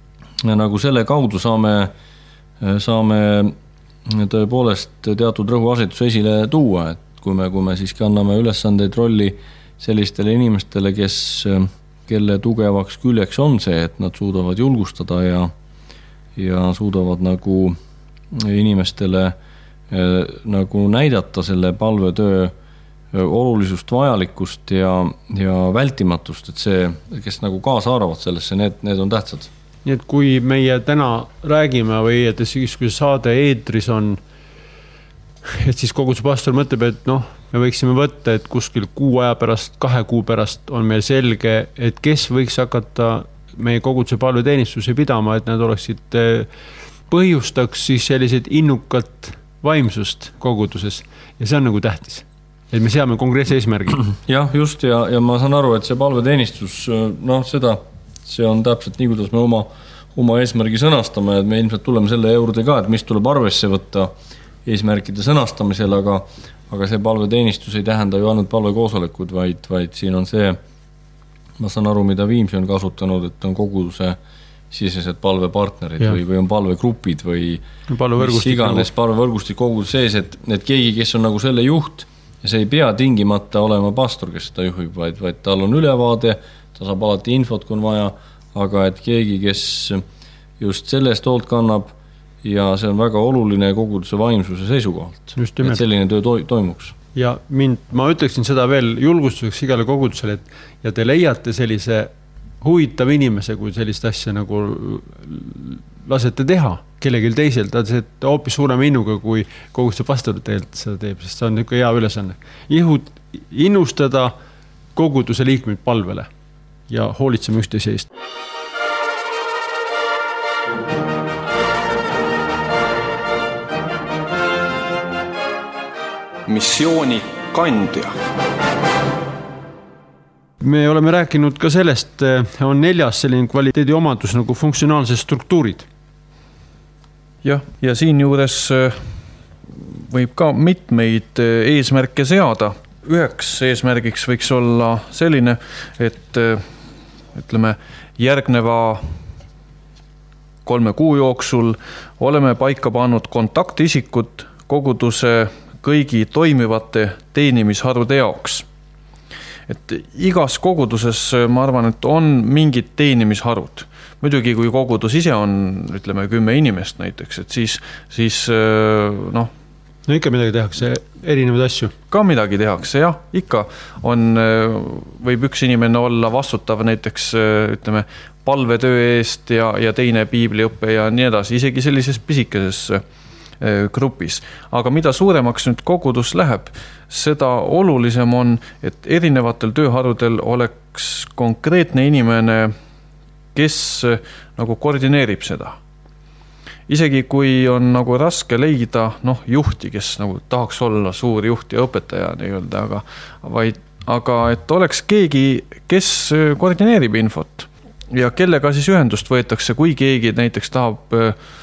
Speaker 4: nagu selle kaudu saame, saame tõepoolest teatud rõhuasetuse esile tuua, et kui me, kui me siiski anname ülesandeid rolli sellistele inimestele, kes, kelle tugevaks küljeks on see, et nad suudavad julgustada ja, ja suudavad nagu inimestele nagu näidata selle palvetöö olulisust, vajalikkust ja, ja vältimatust, et see, kes nagu kaasa arvavad sellesse, need, need on tähtsad.
Speaker 2: Nii et kui meie täna räägime või et siis kui saade eetris on, et siis koguduse pastor mõtleb, et noh, me võiksime võtta, et kuskil kuu aja pärast, kahe kuu pärast on meil selge, et kes võiks hakata meie koguduse palveteenistusi pidama, et nad oleksid, põhjustaks siis sellised innukat vaimsust koguduses ja see on nagu tähtis. Et me seame konkreetse eesmärgi.
Speaker 4: Jah, just ja, ja ma saan aru, et see palveteenistus, noh seda, see on täpselt nii, kuidas me oma, oma eesmärgi sõnastame, et me ilmselt tuleme selle juurde ka, et mis tuleb arvesse võtta eesmärkide sõnastamisel, aga, aga see palveteenistus ei tähenda ju ainult palvekoosolekud, vaid, vaid siin on see, ma saan aru, mida Viimsi on kasutanud, et on koguduse sisesed palvepartnerid ja. või, või on palvegrupid või mis iganes palvevõrgustik koguduse sees, et, et keegi, kes on nagu selle juht ja see ei pea tingimata olema pastor, kes seda juhib, vaid, vaid tal on ülevaade, ta saab alati infot, kui on vaja, aga et keegi, kes just sellest hoolt kannab ja see on väga oluline koguduse vaimsuse seisukohalt, et selline töö to- toimuks.
Speaker 2: Ja mind, ma ütleksin seda veel julgustuseks igale kogudusele, et ja te leiate sellise huvitav inimese, kui sellist asja nagu lasete teha kellegil teisel, ta on hoopis suurema innuga, kui koguduse pastor tegelikult seda teeb, sest see on niisugune hea ülesanne. Ihud, innustada koguduse liikmeid palvele ja hoolitseme üksteise eest.
Speaker 1: Missiooni kandja.
Speaker 2: Me oleme rääkinud ka sellest, on neljas selline kvaliteedi omadus nagu funktsionaalsed struktuurid.
Speaker 3: Jah, ja siin juures võib ka mitmeid eesmärke seada. Üheks eesmärgiks võiks olla selline, et ütleme, järgneva kolme kuu jooksul oleme paika pannud kontaktisikud koguduse kõigi toimivate teenimisharude jaoks. Et igas koguduses ma arvan, et on mingid teenimisharud. Muidugi, kui kogudus ise on, ütleme, kümme inimest näiteks, et siis, siis noh,
Speaker 2: no ikka midagi tehakse, erinevaid asju.
Speaker 3: Ka midagi tehakse, jah, ikka on, võib üks inimene olla vastutav näiteks, ütleme, palvetöö eest ja, ja teine piibliõppe ja nii edasi, isegi sellises pisikeses grupis. Aga mida suuremaks nüüd kogudus läheb, seda olulisem on, et erinevatel tööharudel oleks konkreetne inimene, kes nagu koordineerib seda. Isegi kui on nagu raske leida noh, juhti, kes nagu tahaks olla suur juht ja õpetaja, nii-öelda, aga, vaid, aga et oleks keegi, kes koordineerib infot ja kellega siis ühendust võetakse, kui keegi näiteks tahab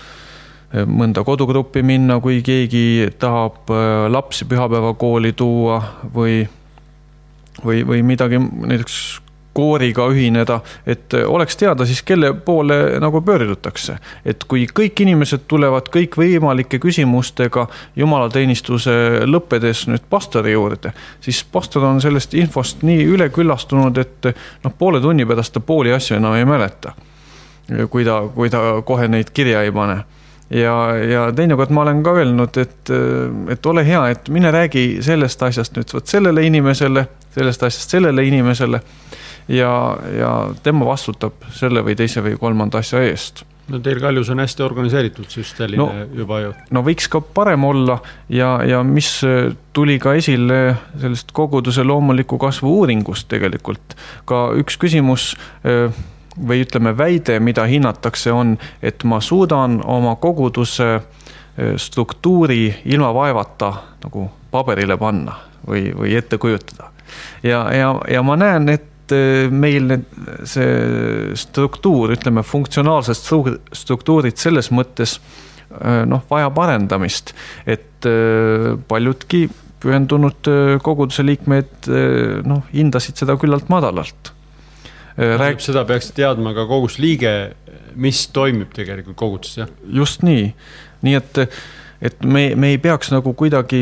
Speaker 3: mõnda kodugruppi minna, kui keegi tahab lapsi pühapäevakooli tuua või, või, või midagi näiteks kooriga ühineda, et oleks teada siis, kelle poole nagu pöördutakse. Et kui kõik inimesed tulevad kõik võimalike küsimustega jumalateenistuse lõppedes nüüd pastori juurde, siis pastor on sellest infost nii üleküllastunud, et noh, poole tunni pärast ta pooli asju enam ei mäleta, kui ta, kui ta kohe neid kirja ei pane. Ja, ja teinekord ma olen ka öelnud, et, et ole hea, et mine räägi sellest asjast nüüd võt sellele inimesele, sellest asjast sellele inimesele ja, ja tema vastutab selle või teise või kolmanda asja eest.
Speaker 2: No teil Kaljus on hästi organiseeritud siis selline no, juba ju.
Speaker 3: No võiks ka parem olla ja, ja mis tuli ka esile sellest koguduse loomuliku kasvu uuringust tegelikult. Ka üks küsimus või ütleme väide, mida hinnatakse on, et ma suudan oma koguduse struktuuri ilma vaevata nagu paberile panna või, või ette kujutada. Ja, ja, ja ma näen, et meil see struktuur, ütleme funktsionaalsed struktuurid selles mõttes noh, vaja parendamist, et paljudki pühendunud koguduse liikmed noh, hindasid seda küllalt madalalt.
Speaker 2: Rääg... Seda peaks teadma ka koguduse liige, mis toimib tegelikult koguduses, jah?
Speaker 3: Just nii. Nii et, et me, me ei peaks nagu kuidagi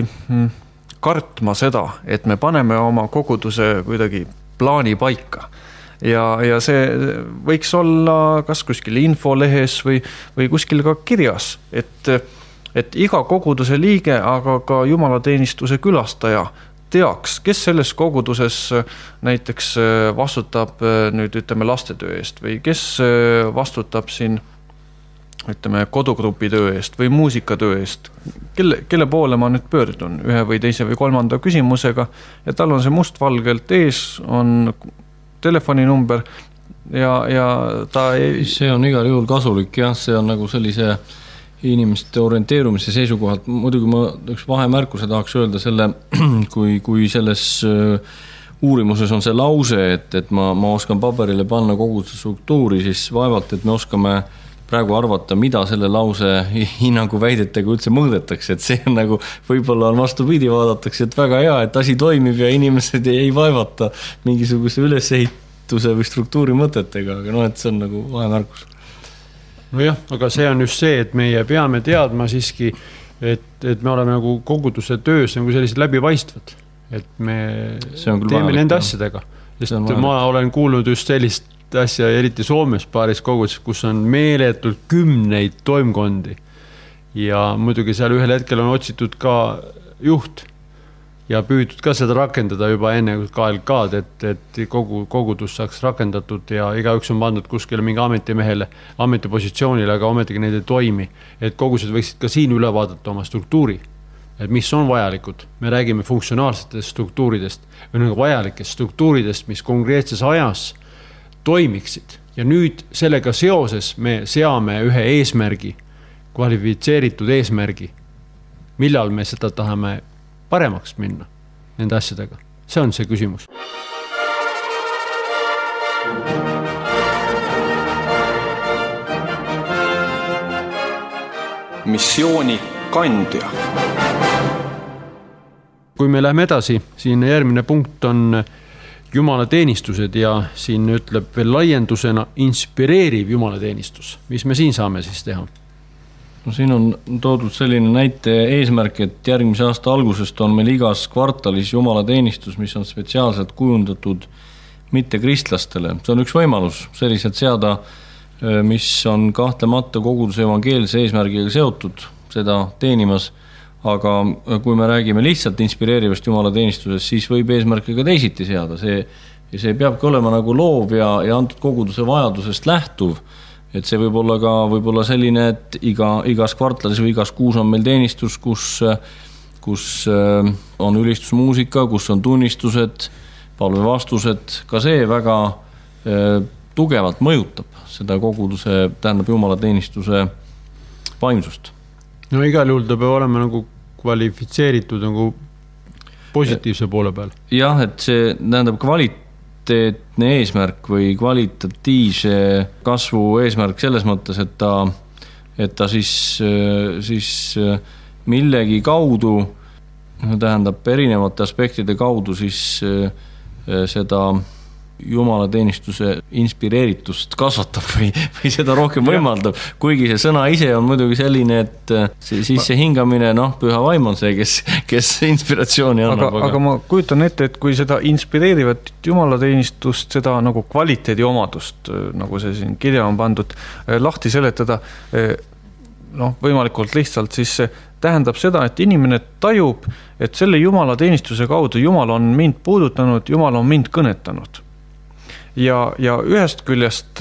Speaker 3: kartma seda, et me paneme oma koguduse kuidagi plaani paika. Ja, ja see võiks olla kas kuskil infolehes või, või kuskil ka kirjas, et, et iga koguduse liige, aga ka jumalateenistuse külastaja teaks, kes selles koguduses näiteks vastutab nüüd ütleme lastetöö eest või kes vastutab siin ütleme kodugrupi töö eest või muusikatöö eest, kelle, kelle poole ma nüüd pöördun ühe või teise või kolmanda küsimusega ja tal on see mustvalgelt ees, on telefoninumber ja, ja ta ei...
Speaker 4: See on igal juhul kasulik, jah, see on nagu sellise inimeste orienteerumise seisukohalt, muidugi ma üks vahemärkuse tahaks öelda selle, kui, kui selles uurimuses on see lause, et, et ma, ma oskan paberile panna koguduse struktuuri, siis vaevalt, et me oskame praegu arvata, mida selle lause hinnangu väidetega üldse mõõdetakse, et see on nagu, võib-olla on vastupidi, vaadatakse, et väga hea, et asi toimib ja inimesed ei vaevata mingisuguse ülesehituse või struktuuri mõtetega, aga noh, et see on nagu vahemärkus.
Speaker 2: No jah, aga see on just see, et meie peame teadma siiski, et, et me oleme nagu koguduse töös nagu sellised läbipaistvad, et me teeme vajalik, nende asjadega. Sest ma olen kuulnud just sellist asja, eriti Soomes paaris koguduses, kus on meeletult kümneid toimkondi ja muidugi seal ühel hetkel on otsitud ka juht ja püütud ka seda rakendada juba enne K L K-d, et, et kogu kogudus saaks rakendatud ja igaüks on pandud kuskile mingi ametimehele, ametipositsioonile, aga ometigi need ei toimi, et kogudused võiksid ka siin üle vaadata oma struktuuri, et mis on vajalikud. Me räägime funktsionaalsetest struktuuridest või nagu vajalikest struktuuridest, mis konkreetses ajas toimiksid. Ja nüüd sellega seoses me seame ühe eesmärgi, kvalifitseeritud eesmärgi, millal me seda tahame paremaks minna nende asjadega. See on see küsimus.
Speaker 1: Missiooni kandja.
Speaker 2: Kui me läheme edasi, siin järgmine punkt on jumalateenistused ja siin ütleb veel laiendusena inspireeriv jumalateenistus. Mis me siin saame siis teha?
Speaker 4: No siin on toodud selline näite eesmärk, et järgmise aasta algusest on meil igas kvartalis jumalateenistus, mis on spetsiaalselt kujundatud mitte kristlastele. See on üks võimalus selliselt seada, mis on kahtlemata koguduse evangeelse eesmärgiga seotud, seda teenimas. Aga kui me räägime lihtsalt inspireerivast jumalateenistusest, siis võib eesmärke ka teisiti seada. See, see peabki olema nagu loov ja, ja antud koguduse vajadusest lähtuv. Et see võib olla ka võib olla selline, et iga, igas kvartalis või igas kuus on meil teenistus, kus, kus on ülistusmuusika, kus on tunnistused, palvevastused. Ka see väga tugevalt mõjutab seda koguduse, tähendab jumalateenistuse vaimsust.
Speaker 2: No igal juhul ta peab olema nagu kvalifitseeritud nagu positiivse poole peal.
Speaker 4: Jah, et see tähendab kvaliteetne eesmärk või kvalitatiivse kasvu eesmärk selles mõttes, et ta, et ta siis, siis millegi kaudu, tähendab erinevate aspektide kaudu siis seda jumalateenistuse inspireeritust kasvatab või, või seda rohkem võimaldab, kuigi see sõna ise on muidugi selline, et siis see hingamine, noh, püha vaim on see, kes, kes inspiratsiooni annab.
Speaker 3: Aga, aga ma kujutan ette, et kui seda inspireerivat jumalateenistust, seda nagu kvaliteedi omadust, nagu see siin kirja on pandud, lahti seletada, noh, võimalikult lihtsalt, siis see tähendab seda, et inimene tajub, et selle jumalateenistuse kaudu Jumal on mind puudutanud, Jumal on mind kõnetanud. Ja, ja ühest küljest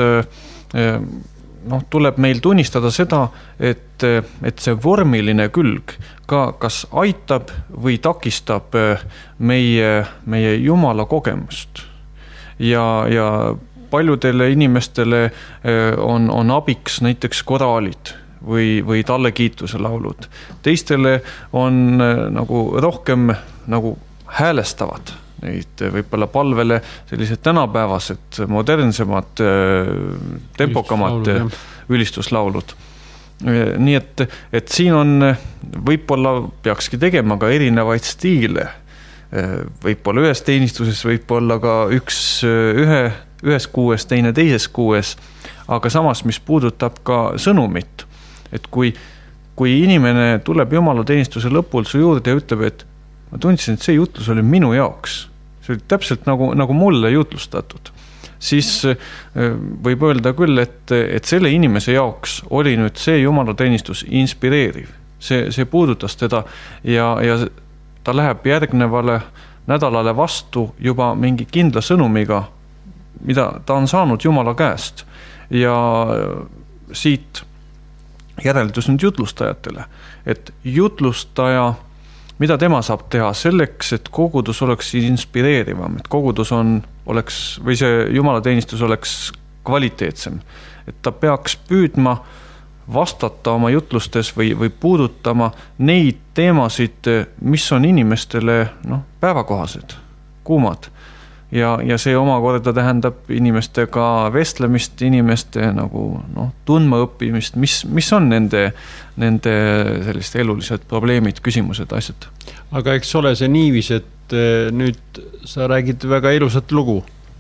Speaker 3: noh, tuleb meil tunnistada seda, et, et see vormiline külg ka kas aitab või takistab meie, meie Jumala kogemust. Ja, ja paljudele inimestele on, on abiks näiteks koraalid või, või talle kiituse laulud. Teistele on nagu rohkem nagu häälestavad neid võib-olla palvele sellised tänapäevased, modernsemad, tempokamad ülistuslaulud. Nii et, et siin on, võib-olla peakski tegema ka erinevaid stiile. Võib-olla ühes teenistuses, võib-olla ka üks, ühe ühes kuues, teine teises kuues, aga samas, mis puudutab ka sõnumit, et kui, kui inimene tuleb jumalateenistuse lõpul su juurde ja ütleb, et ma tundsin, et see jutlus oli minu jaoks, see oli täpselt nagu, nagu mulle jutlustatud, siis võib öelda küll, et, et selle inimese jaoks oli nüüd see jumalateenistus inspireeriv. See, see puudutas teda ja, ja ta läheb järgnevale nädalale vastu juba mingi kindla sõnumiga, mida ta on saanud Jumala käest. Ja siit järeldus nüüd jutlustajatele, et jutlustaja, mida tema saab teha selleks, et kogudus oleks inspireerivam, et kogudus on, oleks, või see jumalateenistus oleks kvaliteetsem, et ta peaks püüdma vastata oma jutlustes või, või puudutama neid teemasid, mis on inimestele no, päevakohased, kuumad. Ja, ja see omakorda tähendab inimestega vestlemist, inimeste nagu, no, tundma õppimist, mis, mis on nende, nende sellist elulised probleemid, küsimused, asjad.
Speaker 2: Aga eks ole see niivis, et nüüd sa räägid väga ilusat lugu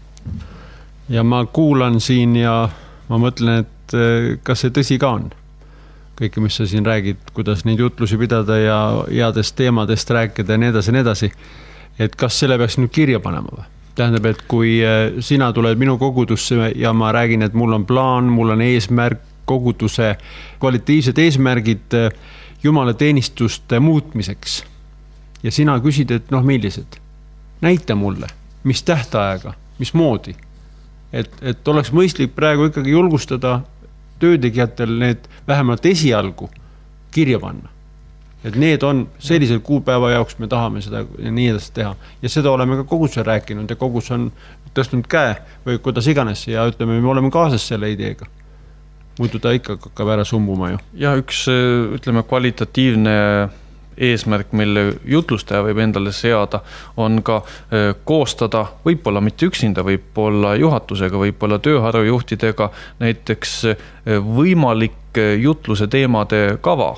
Speaker 2: ja ma kuulan siin ja ma mõtlen, et kas see tõsi ka on? Kõike, mis sa siin räägid, kuidas neid jutlusi pidada ja headest teemadest rääkida ja nii edasi, nii edasi. Et kas selle peaks nüüd kirja panema või? Tähendab, et kui sina tuled minu kogudusse ja ma räägin, et mul on plaan, mul on eesmärk, koguduse kvalitatiivsed eesmärgid jumalateenistuste muutmiseks. Ja sina küsid, et noh, millised? Näita mulle, mis tähtaega, mis moodi. Et, et oleks mõistlik praegu ikkagi julgustada töötegijatel need vähemalt esialgu kirja panna. Et need on sellisel kuupäeva jaoks me tahame seda nii edasi teha. Ja seda oleme ka koguduse rääkinud ja kogus on tõstnud käe või kuidas iganes ja ütleme, me oleme kaasas selle ideega. Muidu ta ikka hakkab ära sumbuma ju.
Speaker 3: Ja üks, ütleme, kvalitatiivne eesmärk, mille jutlustaja võib endale seada, on ka koostada, võib-olla mitte üksinda, võib-olla juhatusega, võib-olla tööharujuhtidega, näiteks võimalik jutluse teemade kava.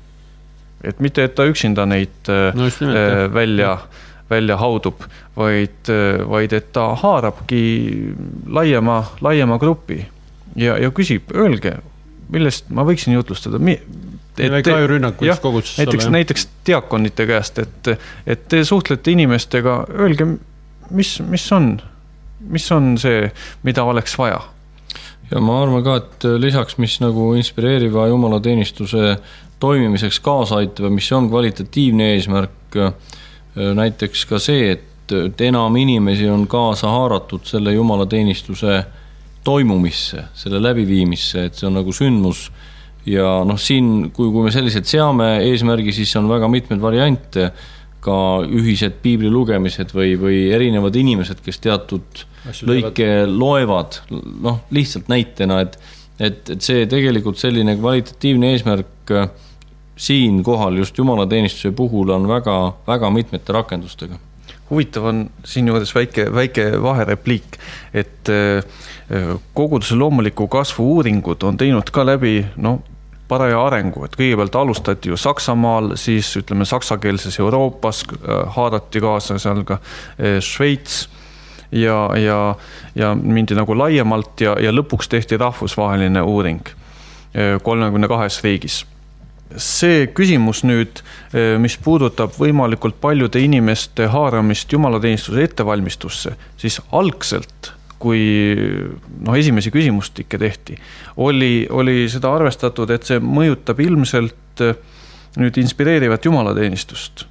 Speaker 3: Et mitte, et ta üksinda neid no, nimelt, välja, välja haudub, vaid, vaid et ta haarabki laiema, laiema grupi ja, ja küsib, öelge, millest ma võiksin jutlustada.
Speaker 2: Et te, jah,
Speaker 3: näiteks, näiteks diakonite käest, et, et te suhtlete inimestega, öelge, mis, mis on, mis on see, mida oleks vaja.
Speaker 4: Ja ma arvan ka, et lisaks, mis nagu inspireeriva jumalateenistuse toimimiseks kaasa aitab, mis on kvalitatiivne eesmärk, näiteks ka see, et, et enam inimesi on kaasa haaratud selle jumalateenistuse toimumisse, selle läbiviimisse, et see on nagu sündmus ja noh, siin, kui, kui me sellised seame eesmärgi, siis on väga mitmed variante, ka ühised piibli lugemised või, või erinevad inimesed, kes teatud Asju lõike loevad, noh, lihtsalt näitena, et, et, et see tegelikult selline kvalitatiivne eesmärk siin kohal just jumalateenistuse puhul on väga, väga mitmete rakendustega.
Speaker 3: Huvitav on siin juures väike, väike vaherepliik, et koguduse loomuliku kasvu uuringud on teinud ka läbi no, paraja arengu, et kõigepealt alustati ju Saksamaal, siis ütleme saksakeelses Euroopas haarati kaasa seal ka Šveits ja, ja, ja mindi nagu laiemalt ja, ja lõpuks tehti rahvusvaheline uuring kolmekümne kahes riigis. See küsimus nüüd, mis puudutab võimalikult paljude inimeste haaramist jumalateenistuse ettevalmistusse, siis algselt, kui no, esimesi küsimustikke tehti, oli, oli seda arvestatud, et see mõjutab ilmselt nüüd inspireerivat jumalateenistust.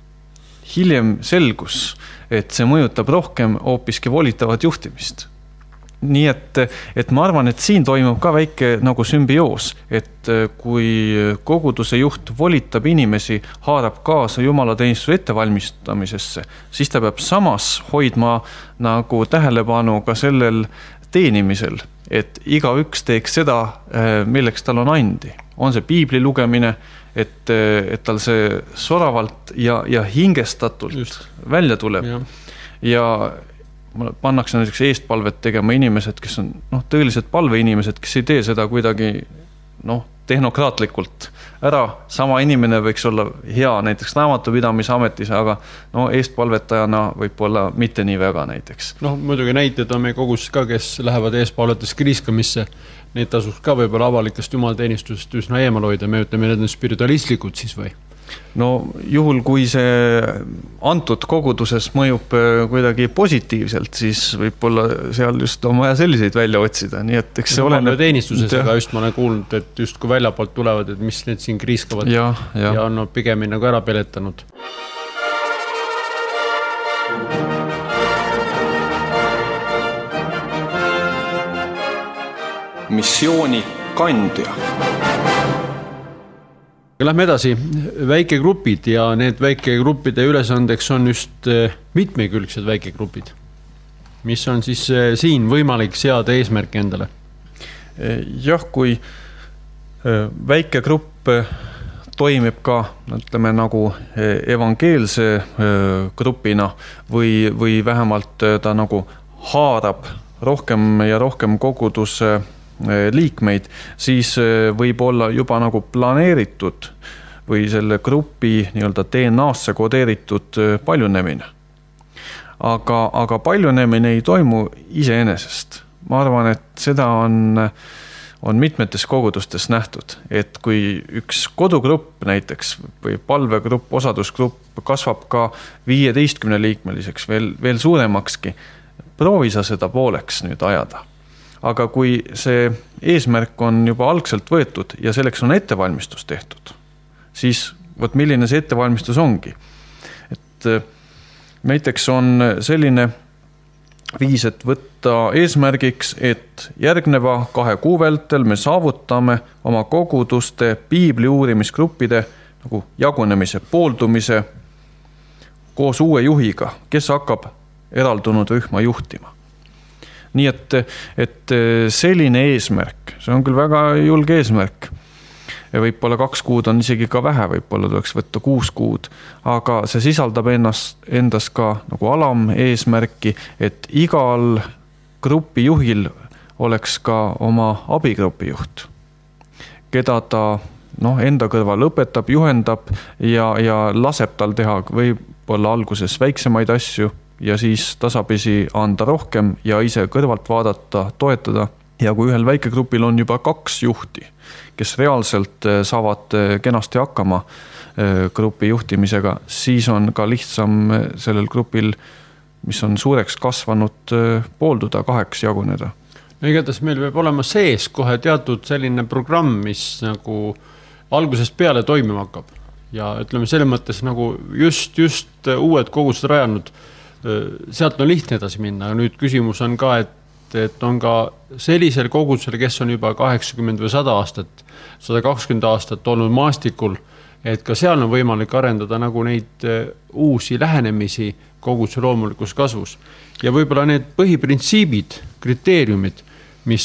Speaker 3: Hiljem selgus, et see mõjutab rohkem hoopiski volitavat juhtimist. Nii et, et ma arvan, et siin toimub ka väike nagu sümbioos, et kui koguduse juht volitab inimesi, haarab kaasa jumalateenistuse ettevalmistamisesse, siis ta peab samas hoidma nagu tähelepanu ka sellel teenimisel, et iga üks teeks seda, milleks tal on andi. On see piibli lugemine, et, et tal see soravalt ja, ja hingestatult Just. välja tuleb. Ja, ja pannakse näiteks eestpalvet tegema inimesed, kes on noh, tõelised palveinimesed, kes ei tee seda kuidagi noh, tehnokraatlikult ära, sama inimene võiks olla hea näiteks raamatupidamisametis, aga no eestpalvetajana võib olla mitte nii väga näiteks.
Speaker 2: Noh, muidugi näited on meie kogus ka, kes lähevad eestpalvetes kriiskamisse, neid tasuks ka võib-olla avalikest jumalteenistusest üsna eemal hoida, me ütleme, need on spiritualistlikud siis või?
Speaker 3: No juhul, kui see antud koguduses mõjub kuidagi positiivselt, siis võib-olla seal just on vaja selliseid välja otsida, nii et eks see
Speaker 2: olen...
Speaker 3: oleneb...
Speaker 2: teenistuses, aga just ma olen kuulnud, et just kui välja poolt tulevad, et mis need siin kriiskavad ja, ja. ja on no, pigem nagu ära peletanud.
Speaker 1: Missiooni kandja.
Speaker 2: Lähme edasi, väikegrupid ja need väikegruppide ülesandeks on just mitmekülgsed väikegrupid. Mis on siis siin võimalik seada eesmärki endale?
Speaker 3: Jah, kui väikegrupp toimib ka, ütleme nagu evangeelse grupina või, või vähemalt ta nagu haarab rohkem ja rohkem koguduse liikmeid, siis võib olla juba nagu planeeritud või selle grupi nii-öelda D N A-sse kodeeritud paljunemine. Aga, aga paljunemine ei toimu iseenesest. Ma arvan, et seda on, on mitmetes kogudustes nähtud, et kui üks kodugrupp näiteks või palvegrupp, osadusgrupp kasvab ka viieteistkümne liikmeliseks, veel, veel suuremakski, proovi sa seda pooleks nüüd ajada. Aga kui see eesmärk on juba algselt võetud ja selleks on ettevalmistus tehtud, siis võt milline see ettevalmistus ongi. Et näiteks on selline viis, et võtta eesmärgiks, et järgneva kahe kuu vältel me saavutame oma koguduste piibli uurimisgruppide nagu jagunemise, pooldumise koos uue juhiga, kes hakkab eraldunud rühma juhtima. Nii et, et selline eesmärk, see on küll väga julge eesmärk, võib-olla kaks kuud on isegi ka vähe, võib-olla tuleks võtta kuus kuud, aga see sisaldab ennast, endas ka nagu alam eesmärki, et igal grupi juhil oleks ka oma abigrupi juht, keda ta no, enda kõrval õpetab, juhendab ja, ja laseb tal teha võib-olla alguses väiksemaid asju, ja siis tasapisi anda rohkem ja ise kõrvalt vaadata, toetada. Ja kui ühel väikegrupil on juba kaks juhti, kes reaalselt saavad kenasti hakkama grupi juhtimisega, siis on ka lihtsam sellel grupil, mis on suureks kasvanud, poolduda, kaheks jaguneda.
Speaker 2: No igatahes meil võib olema sees kohe teatud selline programm, mis nagu algusest peale toimima hakkab. Ja ütleme selle mõttes nagu just, just uued kogused rajanud, sealt on lihtne edasi minna. Nüüd küsimus on ka, et, et on ka sellisel kogudusel, kes on juba kaheksakümmend või sada aastat, sada kakskümmend aastat olnud maastikul, et ka seal on võimalik arendada nagu neid uusi lähenemisi koguduse loomulikus kasvus. Ja võib-olla need põhiprintsiibid, kriteeriumid, mis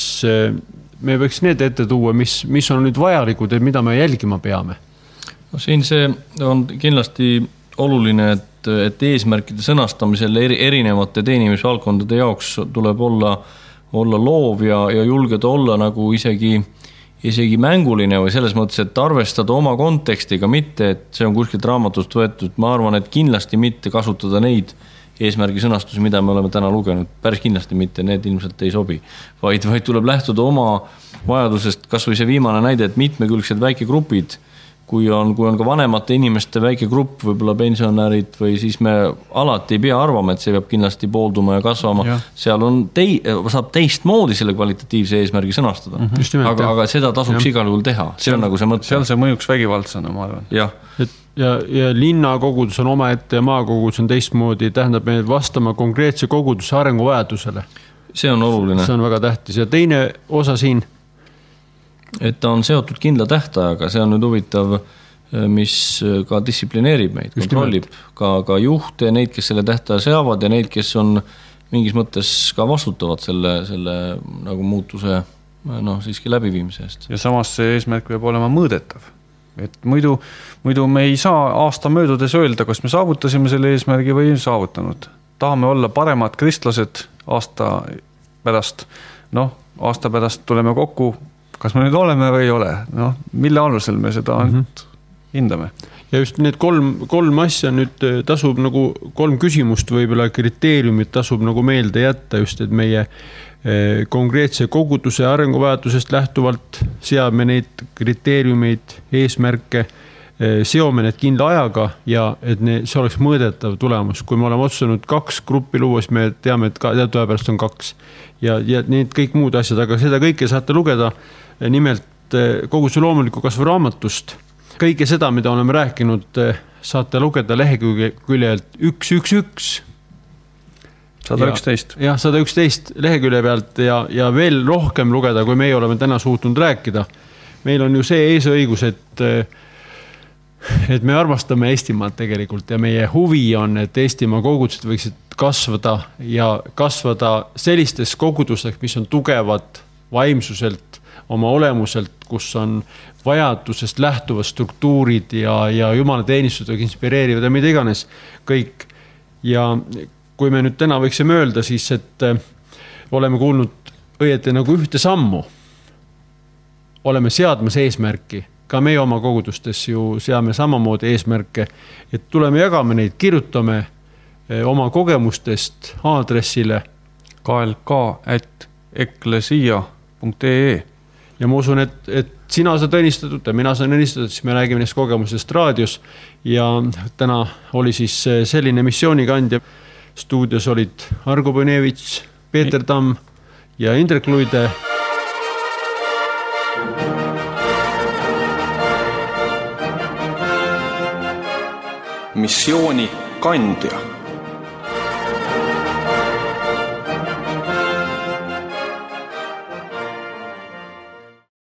Speaker 2: me võiks need ette tuua, mis, mis on nüüd vajalikud ja mida me jälgima peame?
Speaker 4: No siin see on kindlasti oluline, et et eesmärkide sõnastamisel erinevate teenimisvaldkondade jaoks tuleb olla, olla loov ja, ja julgeda olla nagu isegi, isegi mänguline või selles mõttes, et arvestada oma kontekstiga, mitte et see on kuskilt raamatust võetud. Ma arvan, et kindlasti mitte kasutada neid eesmärgi sõnastusi, mida me oleme täna lugenud. Päris kindlasti mitte, need ilmselt ei sobi. Vaid, vaid tuleb lähtuda oma vajadusest, kas või see viimane näide, et mitmekülgsed väikegrupid, kui on, kui on ka vanemate inimeste väike grupp, võib-olla pensionärid või siis me alati ei pea arvama, et see peab kindlasti poolduma ja kasvama. Ja. Seal on tei, saab teist moodi selle kvalitatiivse eesmärgi sõnastada. Mm -hmm. nimelt, aga, aga seda tasuks ja. Igal juhul teha. See on nagu see mõte.
Speaker 3: Seal see mõjuks vägivaldsana, ma arvan.
Speaker 4: Jah.
Speaker 2: Et, ja, ja linnakogudus on oma ette ja maakogudus on teistmoodi, tähendab meil vastama konkreetse koguduse arenguvajadusele.
Speaker 4: See on oluline.
Speaker 2: See on väga tähtis. Ja teine osa siin,
Speaker 4: et ta on seotud kindla tähtajaga, see on nüüd huvitav, mis ka distsiplineerib meid, kontrollib ka, ka juhte, neid, kes selle tähtaja seavad ja neid, kes on mingis mõttes ka vastutavad selle, selle nagu muutuse no, siiski läbiviimise eest.
Speaker 3: Ja samas see eesmärk peab olema mõõdetav. Et muidu, muidu me ei saa aasta möödudes öelda, kas me saavutasime selle eesmärgi või ei saavutanud. Tahame olla paremad kristlased aasta pärast. Noh, aasta pärast tuleme kokku, kas me nüüd oleme või ei ole, noh, mille alusel me seda mm-hmm. hindame.
Speaker 2: Ja just need kolm, kolm asja nüüd tasub nagu, kolm küsimust võib-olla kriteeriumid tasub nagu meelde jätta just, et meie konkreetse koguduse arenguvajadusest lähtuvalt seame neid kriteeriumeid, eesmärke, seome need kindla ajaga ja et ne, see oleks mõõdetav tulemus. Kui me oleme otsustanud kaks gruppi luua, siis me teame, et ka teatud aja pärast on kaks. Ja, ja need kõik muud asjad, aga seda kõike saate lugeda nimelt koguduse loomuliku kasvu raamatust. Kõike seda, mida oleme rääkinud, saate lugeda leheküljelt üks üks üks.
Speaker 3: sada üksteist.
Speaker 2: Jah, sada üksteist lehekülje pealt ja, ja veel rohkem lugeda, kui meie oleme täna suutnud rääkida. Meil on ju see eesõigus, et et me armastame Eestimaad tegelikult ja meie huvi on, et Eestimaa kogudused võiksid kasvada ja kasvada sellistes kogudusteks, mis on tugevad vaimsuselt, oma olemuselt, kus on vajadusest lähtuvad struktuurid ja, ja jumala teenistused inspireerivad ja mida iganes kõik. Ja kui me nüüd täna võiksime öelda, siis et oleme kuulnud õieti nagu ühte sammu, oleme seadmas eesmärki. Ka meie oma kogudustes ju seame samamoodi eesmärke, et tuleme jagame neid, kirjutame oma kogemustest aadressile
Speaker 3: k l k at eklesia punkt e e.
Speaker 2: Ja ma usun, et, et sina saad õnnistatud ja mina saan õnnistatud, siis me räägime neist kogemustest raadios ja täna oli siis selline missioonikandja. Stuudios olid Argo Põnevits, Peeter Tamm ja Indrek Luide.
Speaker 1: Missioonikandja.